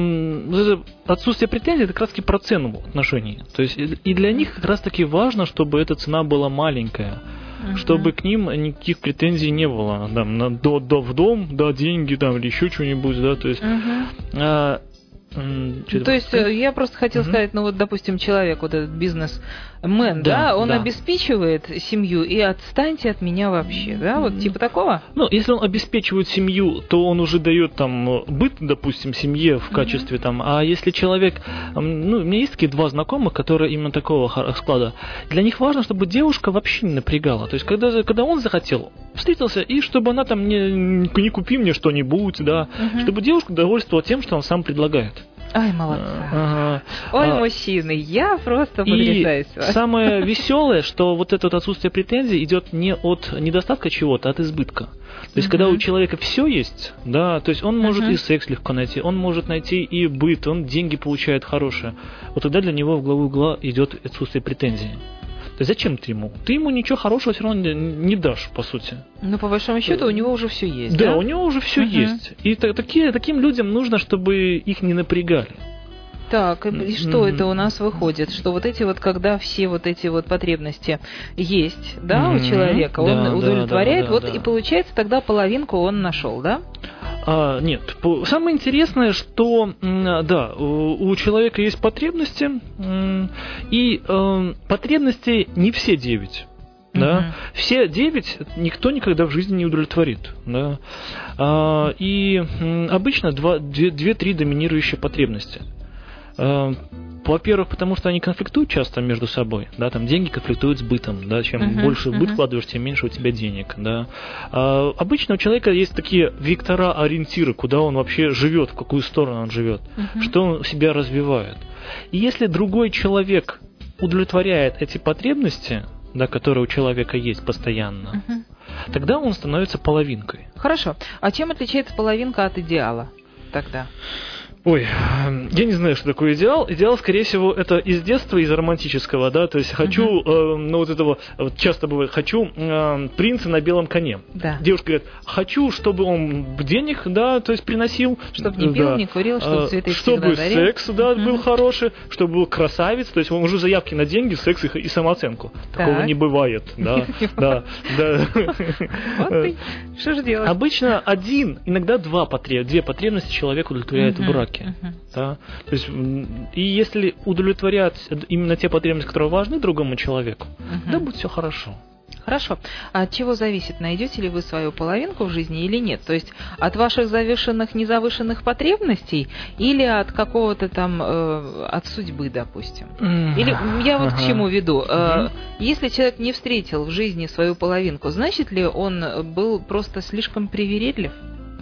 Speaker 4: э, отсутствие претензий это как раз таки про цену отношений, то есть и для них как раз таки важно, чтобы эта цена была маленькая, mm-hmm. чтобы к ним никаких претензий не было, да, на, до, до в дом, да, деньги там или еще что-нибудь, да, то есть
Speaker 3: mm-hmm.
Speaker 4: а,
Speaker 3: Что То есть сказать? Я просто хотела mm-hmm. сказать, ну вот, допустим, человек, вот этот бизнесмен, да, да он да. обеспечивает семью, и отстаньте от меня вообще, да, вот типа такого?
Speaker 4: Ну, если он обеспечивает семью, то он уже дает там быт, допустим, семье в качестве mm-hmm. там, а если человек, ну, у меня есть такие два знакомых, которые именно такого склада, для них важно, чтобы девушка вообще не напрягала, то есть когда, когда он захотел, встретился, и чтобы она там не, не купи мне что-нибудь, да, mm-hmm. чтобы девушка довольствовала тем, что он сам предлагает.
Speaker 3: Ай, молодцы.
Speaker 4: Ага.
Speaker 3: Ой,
Speaker 4: а,
Speaker 3: мужчины, я просто потрясаюсь.
Speaker 4: И самое веселое, что вот это вот отсутствие претензий идет не от недостатка чего-то, а от избытка. То есть, uh-huh. когда у человека все есть, да, то есть он может uh-huh. и секс легко найти, он может найти и быт, он деньги получает хорошие. Вот тогда для него в главу угла идет отсутствие претензий. То есть зачем ты ему? Ты ему ничего хорошего все равно не дашь, по сути.
Speaker 3: Ну, по большому счету, у него уже все есть.
Speaker 4: Да,
Speaker 3: да?
Speaker 4: у него уже все uh-huh. есть. И так, такие, таким людям нужно, чтобы их не напрягали.
Speaker 3: Так, и что mm-hmm. это у нас выходит? Что вот эти вот, когда все вот эти вот потребности есть, да, mm-hmm. у человека, он да, удовлетворяет, да, да, вот да, и получается тогда половинку он нашел, да?
Speaker 4: А, нет, самое интересное, что да, у, у человека есть потребности, и э, потребности не все девять. Да? Uh-huh. Все девять никто никогда в жизни не удовлетворит. Да? А, и обычно две-три доминирующие потребности. А, во-первых, потому что они конфликтуют часто между собой, да, там деньги конфликтуют с бытом, да, чем uh-huh, больше в быт uh-huh. вкладываешь, тем меньше у тебя денег, да. А, обычно у человека есть такие вектора, ориентиры, куда он вообще живет, в какую сторону он живет, uh-huh. что он себя развивает. И если другой человек удовлетворяет эти потребности, да, которые у человека есть постоянно, uh-huh. тогда он становится половинкой.
Speaker 3: Хорошо. А чем отличается половинка от идеала тогда?
Speaker 4: Ой, я не знаю, что такое идеал. Идеал, скорее всего, это из детства, из романтического, да, то есть хочу, uh-huh. э, ну вот этого, вот часто бывает, хочу э, принца на белом коне.
Speaker 3: Да.
Speaker 4: Девушка говорит, хочу, чтобы он денег, да, то есть приносил.
Speaker 3: Чтобы не пил,
Speaker 4: да.
Speaker 3: не курил, чтобы цветы
Speaker 4: Чтобы
Speaker 3: всегда дарил.
Speaker 4: секс, да, uh-huh. был хороший, чтобы был красавец, то есть он уже заявки на деньги, секс и самооценку. Так. Такого не бывает, да, да, да.
Speaker 3: Вот ты, что же делать?
Speaker 4: Обычно один, иногда два потреб, две потребности человек удовлетворяет в браке. Uh-huh. Да? То есть, и если удовлетворять именно те потребности, которые важны другому человеку, uh-huh. да, будет все хорошо.
Speaker 3: Хорошо. А от чего зависит, найдете ли вы свою половинку в жизни или нет? То есть от ваших завышенных, незавышенных потребностей или от какого-то там, э, от судьбы, допустим? Или я вот uh-huh. к чему веду? Uh-huh. Э, если человек не встретил в жизни свою половинку, значит ли он был просто слишком привередлив?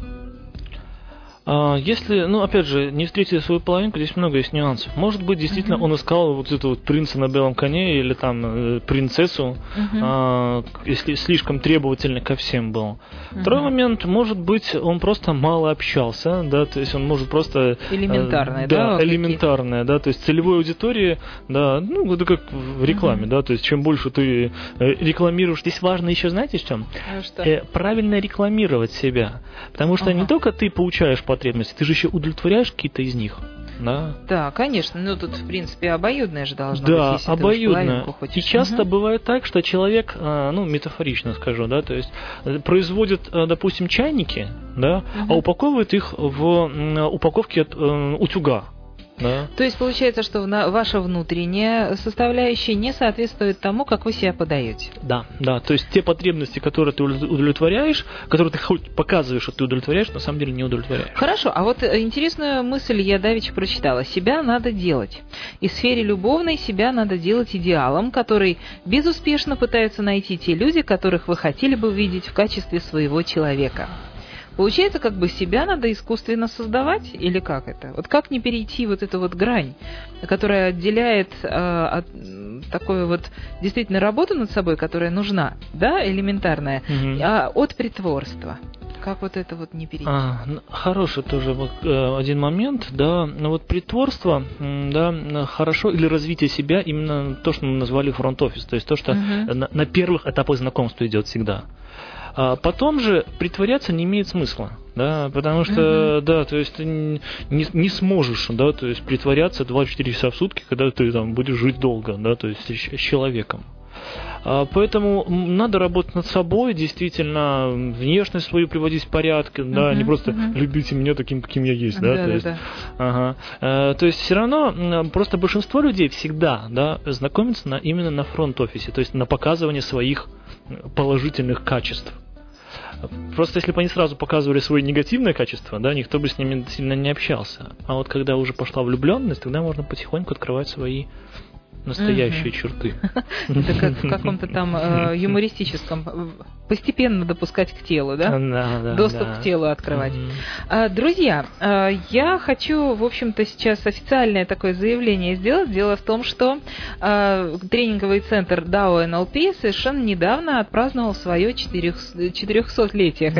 Speaker 4: Если, ну, опять же, не встретили свою половинку, здесь много есть нюансов. Может быть, действительно, uh-huh. он искал вот этого вот принца на белом коне или там принцессу, uh-huh. а, если слишком требовательный ко всем был. Uh-huh. Второй момент, может быть, он просто мало общался, да, то есть он может просто...
Speaker 3: Элементарное,
Speaker 4: да?
Speaker 3: Да,
Speaker 4: элементарное, да, то есть целевой аудитории, да, ну, это как в рекламе, uh-huh. да, то есть чем больше ты рекламируешь, здесь важно еще, знаете, в чем?
Speaker 3: Uh, что?
Speaker 4: Э, правильно рекламировать себя, потому что uh-huh. не только ты получаешь потребности, ты же еще удовлетворяешь какие-то из них, да?
Speaker 3: Да, конечно, ну тут, в принципе, обоюдное же должно
Speaker 4: да,
Speaker 3: быть, если
Speaker 4: обоюдное.
Speaker 3: ты уж
Speaker 4: И часто
Speaker 3: угу.
Speaker 4: бывает так, что человек, ну, метафорично скажу, да, то есть производит, допустим, чайники, да, угу. а упаковывает их в упаковке от утюга. Да.
Speaker 3: То есть получается, что ваша внутренняя составляющая не соответствует тому, как вы себя подаете.
Speaker 4: Да, да. То есть те потребности, которые ты удовлетворяешь, которые ты хоть показываешь, что ты удовлетворяешь, на самом деле не удовлетворяешь.
Speaker 3: Хорошо. А вот интересную мысль я давеча прочитала. Себя надо делать. И в сфере любовной себя надо делать идеалом, который безуспешно пытаются найти те люди, которых вы хотели бы видеть в качестве своего человека. Получается, как бы себя надо искусственно создавать, или как это? Вот как не перейти вот эту вот грань, которая отделяет э, от, такую вот действительно работу над собой, которая нужна, да, элементарная, mm-hmm. а, от притворства? Как вот это вот не перейти? А,
Speaker 4: хороший тоже вот, э, один момент, да, но вот притворство, да, хорошо, или развитие себя, именно то, что мы назвали фронт-офис, то есть то, что mm-hmm. на, на первых этапах знакомства идет всегда. А потом же притворяться не имеет смысла, да, потому что, uh-huh. да, то есть ты не, не сможешь, да, то есть притворяться двадцать четыре часа в сутки, когда ты там будешь жить долго, да, то есть с человеком. А, поэтому надо работать над собой, действительно, внешность свою приводить в порядок, uh-huh, да, не просто uh-huh. любите меня таким, каким я есть, да,
Speaker 3: да,
Speaker 4: то
Speaker 3: да,
Speaker 4: есть,
Speaker 3: да.
Speaker 4: Ага. А, то есть все равно просто большинство людей всегда, да, знакомятся на, именно на фронт-офисе, то есть на показывание своих положительных качеств. Просто если бы они сразу показывали свои негативные качества, да, никто бы с ними сильно не общался. А вот когда уже пошла влюбленность, тогда можно потихоньку открывать свои настоящие uh-huh. черты.
Speaker 3: Это как в каком-то там э, юмористическом, постепенно допускать к телу, да?
Speaker 4: Да, да,
Speaker 3: Доступ
Speaker 4: да.
Speaker 3: к телу открывать.
Speaker 4: Uh-huh.
Speaker 3: А, друзья, а, я хочу, в общем-то, сейчас официальное такое заявление сделать. Дело в том, что а, тренинговый центр дао эн эл пи совершенно недавно отпраздновал свое четырехсотлетие.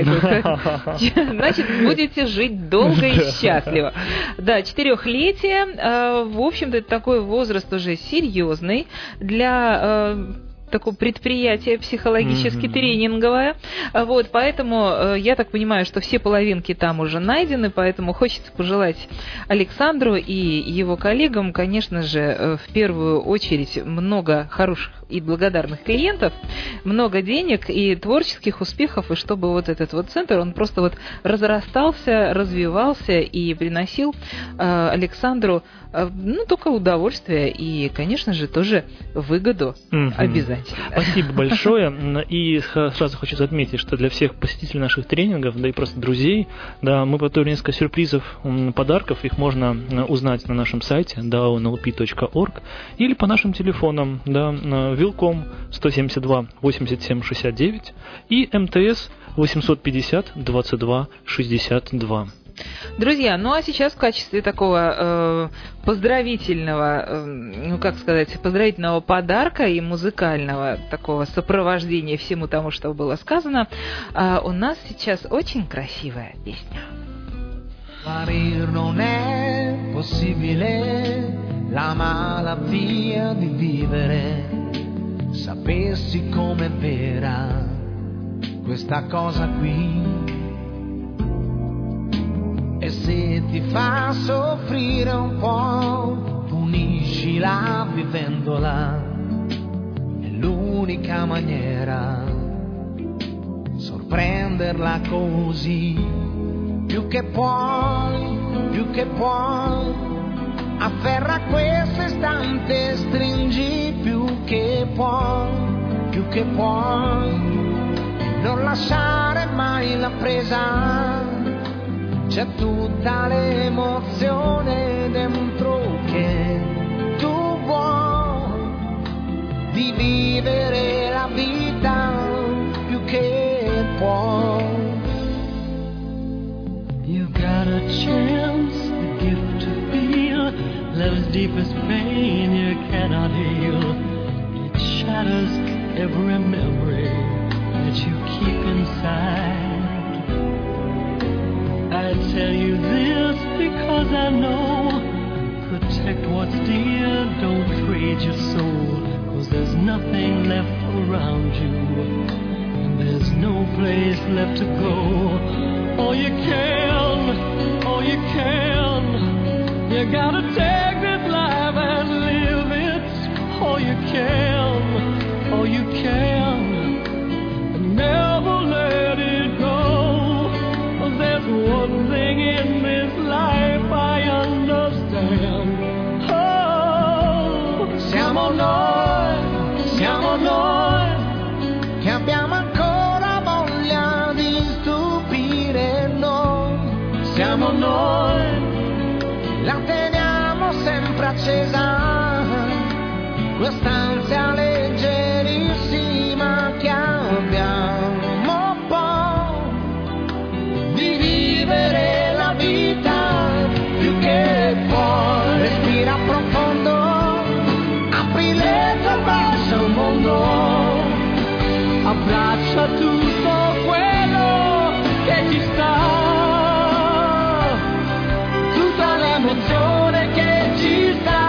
Speaker 3: Значит, будете жить долго и счастливо. Да, четырехлетие. А, в общем-то, это такой возраст уже серьезный. серьезный для э, такое предприятие психологически mm-hmm. тренинговое. Вот, поэтому э, я так понимаю, что все половинки там уже найдены, поэтому хочется пожелать Александру и его коллегам, конечно же, э, в первую очередь много хороших и благодарных клиентов, много денег и творческих успехов, и чтобы вот этот вот центр, он просто вот разрастался, развивался и приносил э, Александру э, ну, только удовольствие и, конечно же, тоже выгоду mm-hmm. обязательно.
Speaker 4: Спасибо большое. И сразу хочу отметить, что для всех посетителей наших тренингов, да и просто друзей, да, мы подготовили несколько сюрпризов, подарков. Их можно узнать на нашем сайте дао эн эл пи точка орг или по нашим телефонам, да, Вилком сто семьдесят два восемьдесят семь шестьдесят девять и эм тэ эс восемьсот пятьдесят двадцать два шестьдесят два.
Speaker 3: Друзья, ну а сейчас в качестве такого э, поздравительного, э, ну как сказать, поздравительного подарка и музыкального такого сопровождения всему тому, что было сказано, э, у нас сейчас очень красивая песня.
Speaker 7: possibile la malattia di vivere, sapessi com'è vera questa cosa qui. E se ti fa soffrire un po', puniscila vivendola, è l'unica maniera, sorprenderla così. Più che puoi, più che puoi, afferra questo istante, stringi più che puoi, più che puoi, non lasciare mai la presa, c'è tutta l'emozione dentro che tu vuoi, di vivere la vita più che puoi.
Speaker 8: You got a chance, the gift to feel love's deepest pain you cannot heal. It shatters every memory that you keep inside. I tell you this because I know, protect what's dear, don't trade your soul, 'cause there's nothing left around you, and there's no place left to go. All you can, all you can, you gotta take this life and live it. All you can, all you can, and never let it go. There's one thing in this life I understand. Oh,
Speaker 7: siamo noi, siamo noi, che abbiamo ancora voglia di stupire noi. Siamo noi, la teniamo sempre accesa, quest'ansia leggerissima che abbiamo poi, di vivere la vita più che puoi. Respira profondo, apri le tue braccia al mondo, abbraccia tutto quello che ci sta, tutta l'emozione che ci sta,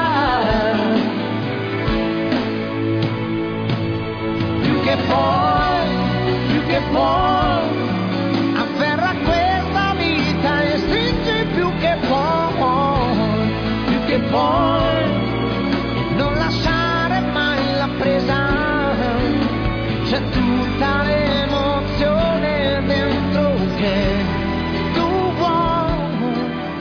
Speaker 7: più che puoi, più che puoi, afferra questa vita e stringi più che puoi, più che puoi, non lasciare mai la presa, c'è tutta l'emozione dentro che tu vuoi.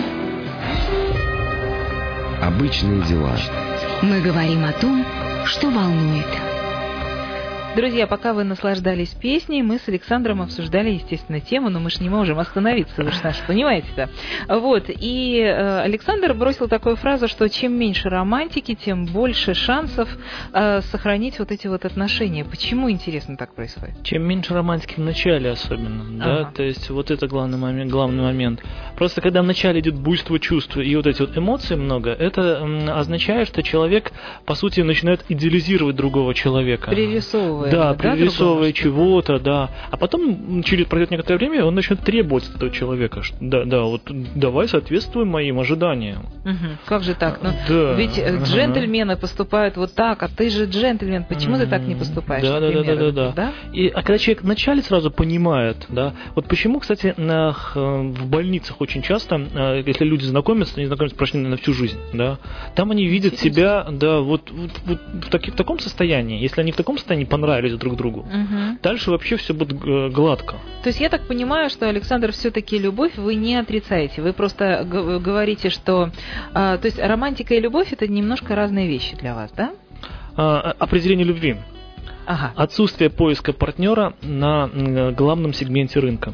Speaker 1: Обычные дела.
Speaker 5: Мы говорим о том, что волнует.
Speaker 3: Друзья, пока вы наслаждались песней, мы с Александром обсуждали, естественно, тему, но мы же не можем остановиться, вы же наш понимаете-то. Вот, и э, Александр бросил такую фразу, что чем меньше романтики, тем больше шансов э, сохранить вот эти вот отношения. Почему, интересно, так происходит?
Speaker 4: Чем меньше романтики в начале особенно, ага. да, то есть вот это главный момент, главный момент. Просто когда в начале идет буйство чувств и вот эти вот эмоций много, это м, означает, что человек, по сути, начинает идеализировать другого человека.
Speaker 3: Пририсовывая.
Speaker 4: Да,
Speaker 3: да,
Speaker 4: пририсовывая чего-то, да. А потом, через пройдет некоторое время, он начнет требовать от этого человека. Что, да, да, вот давай соответствуй моим ожиданиям.
Speaker 3: Угу. Как же так? Ну,
Speaker 4: да.
Speaker 3: Ведь ага. джентльмены поступают вот так, а ты же джентльмен, почему угу. ты так не поступаешь?
Speaker 4: Да, да, да, да, да, да.
Speaker 3: да?
Speaker 4: И, а когда человек вначале сразу понимает, да, вот почему, кстати, на, в больницах очень часто, если люди знакомятся, они знакомятся почти на всю жизнь, да, там они видят себя, да, вот, вот, вот в, таки, в таком состоянии. Если они в таком состоянии понравились друг другу, угу. дальше вообще все будет гладко.
Speaker 3: То есть я так понимаю, что, Александр, все-таки любовь вы не отрицаете, вы просто г- говорите, что, а, то есть романтика и любовь это немножко разные вещи для вас, да?
Speaker 4: А, определение любви.
Speaker 3: Ага.
Speaker 4: Отсутствие поиска партнера на главном сегменте рынка.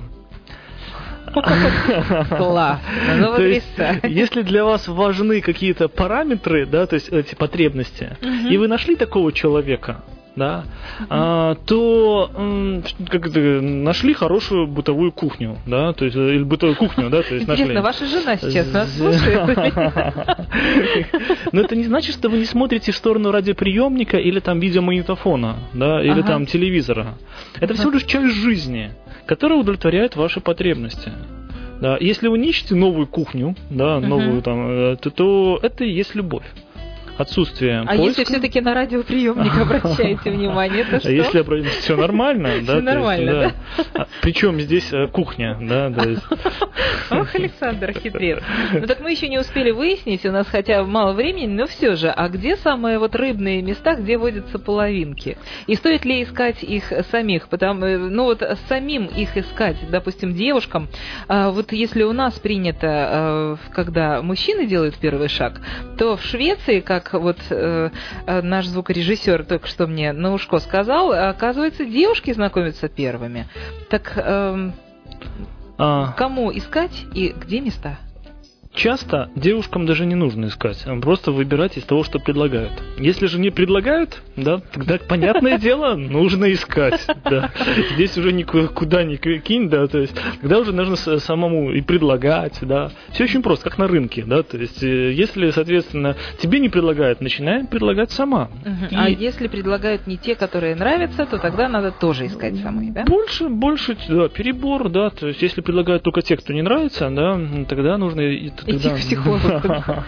Speaker 3: Классно. Ну,
Speaker 4: то есть, если для вас важны какие-то параметры, да, то есть эти потребности, угу. и вы нашли такого человека, да, uh-huh. а, то как это, нашли хорошую бытовую кухню, да, то есть или бытовую кухню, да, то есть нашли.
Speaker 3: Интересно, ваша жена сейчас нас слушает?
Speaker 4: Но это не значит, что вы не смотрите в сторону радиоприемника или там видеомагнитофона, да, или там телевизора. Это всего лишь часть жизни, которая удовлетворяет ваши потребности. Да. Если вы не ищете новую кухню, да, новую, uh-huh. там, то, то это и есть любовь. Отсутствие
Speaker 3: а
Speaker 4: поиска.
Speaker 3: Если все-таки на радиоприемник обращаете внимание, то что?
Speaker 4: А если все нормально, да?
Speaker 3: Все нормально,
Speaker 4: да. Причем здесь кухня, да?
Speaker 3: Ох, Александр, хитрец. Ну так мы еще не успели выяснить, у нас хотя мало времени, но все же, а где самые вот рыбные места, где водятся половинки? И стоит ли искать их самих? Потому, ну вот самим их искать, допустим, девушкам, вот если у нас принято, когда мужчины делают первый шаг, то в Швеции, как вот э, наш звукорежиссер только что мне на ушко сказал, оказывается, девушки знакомятся первыми. Так э, а... кому искать и где места?
Speaker 4: Часто девушкам даже не нужно искать, просто выбирать из того, что предлагают. Если же не предлагают, да, тогда, понятное дело, нужно искать. Да. Здесь уже никуда не кинь, да, то есть, тогда уже нужно самому и предлагать, да. Все очень просто, как на рынке, да, то есть, если, соответственно, тебе не предлагают, начинаем предлагать сама.
Speaker 3: Угу. И... А если предлагают не те, которые нравятся, то тогда надо тоже искать самой, да?
Speaker 4: Больше, больше, да, перебор, да, то есть, если предлагают только те, кто не нравится, да, тогда нужно...
Speaker 3: Идти к психологу.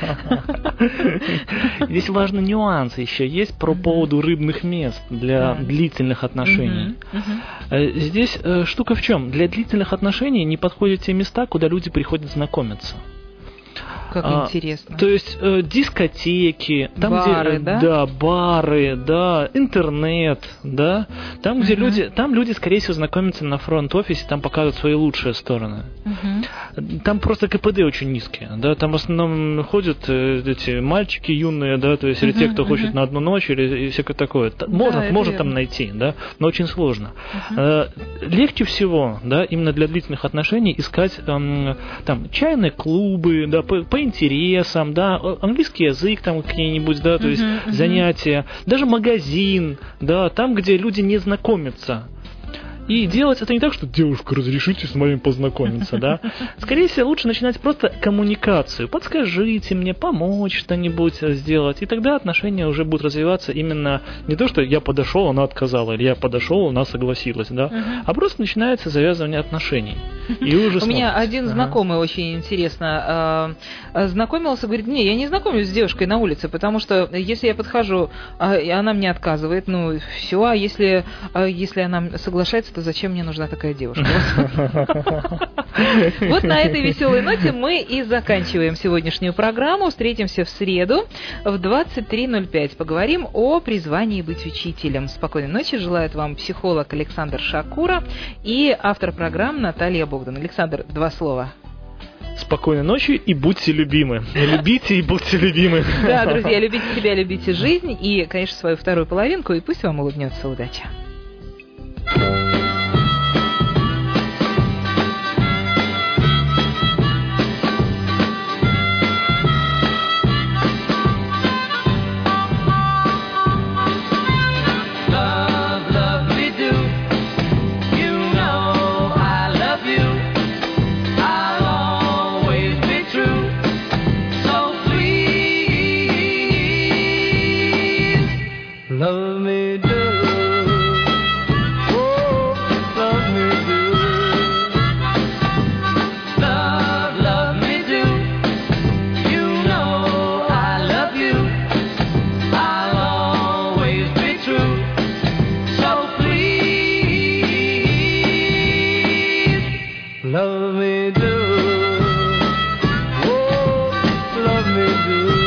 Speaker 4: Здесь важный нюанс еще есть по поводу рыбных мест для длительных отношений. Здесь штука в чем? Для длительных отношений не подходят те места, куда люди приходят знакомиться.
Speaker 3: Как а, интересно.
Speaker 4: То есть э, дискотеки, там
Speaker 3: бары,
Speaker 4: где,
Speaker 3: да?
Speaker 4: да, бары, да, интернет, да, там где uh-huh. люди, там люди, скорее всего, знакомятся на фронт-офисе, там показывают свои лучшие стороны. Uh-huh. Там просто КПД очень низкие, да, там в основном ходят э, эти мальчики юные, да, то есть или uh-huh, те, кто uh-huh. хочет на одну ночь или и всякое такое. Можно, да, можно там найти, да, но очень сложно. Uh-huh. Э, легче всего, да, именно для длительных отношений искать э, там чайные клубы, да, по, по интересам, да, английский язык там какие-нибудь, да, то есть uh-huh, uh-huh. занятия, даже магазин, да, там, где люди не знакомятся. И делать это не так, что девушка, разрешите с моим познакомиться, да. Скорее всего, лучше начинать просто коммуникацию. Подскажите мне, помочь что-нибудь сделать. И тогда отношения уже будут развиваться именно не то, что я подошел, она отказала, или я подошел, она согласилась, да. Uh-huh. А просто начинается завязывание отношений. И уже
Speaker 3: У меня один ага. знакомый очень интересно знакомился, говорит, не, я не знакомлюсь с девушкой на улице, потому что если я подхожу, и она мне отказывает, ну все, а если, если она соглашается, то зачем мне нужна такая девушка? Вот на этой веселой ноте мы и заканчиваем сегодняшнюю программу. Встретимся в среду в двадцать три ноль пять. Поговорим о призвании быть учителем. Спокойной ночи желает вам психолог Александр Шакура и автор программ Наталья Богдан. Александр, два слова.
Speaker 4: Спокойной ночи и будьте любимы. Любите и будьте любимы.
Speaker 3: Да, друзья, любите себя, любите жизнь и, конечно, свою вторую половинку, и пусть вам улыбнется удача.
Speaker 8: Love me do, oh, love me do, love, love me do. You know I love you, I'll always be true. So please, love me do, oh, love me do.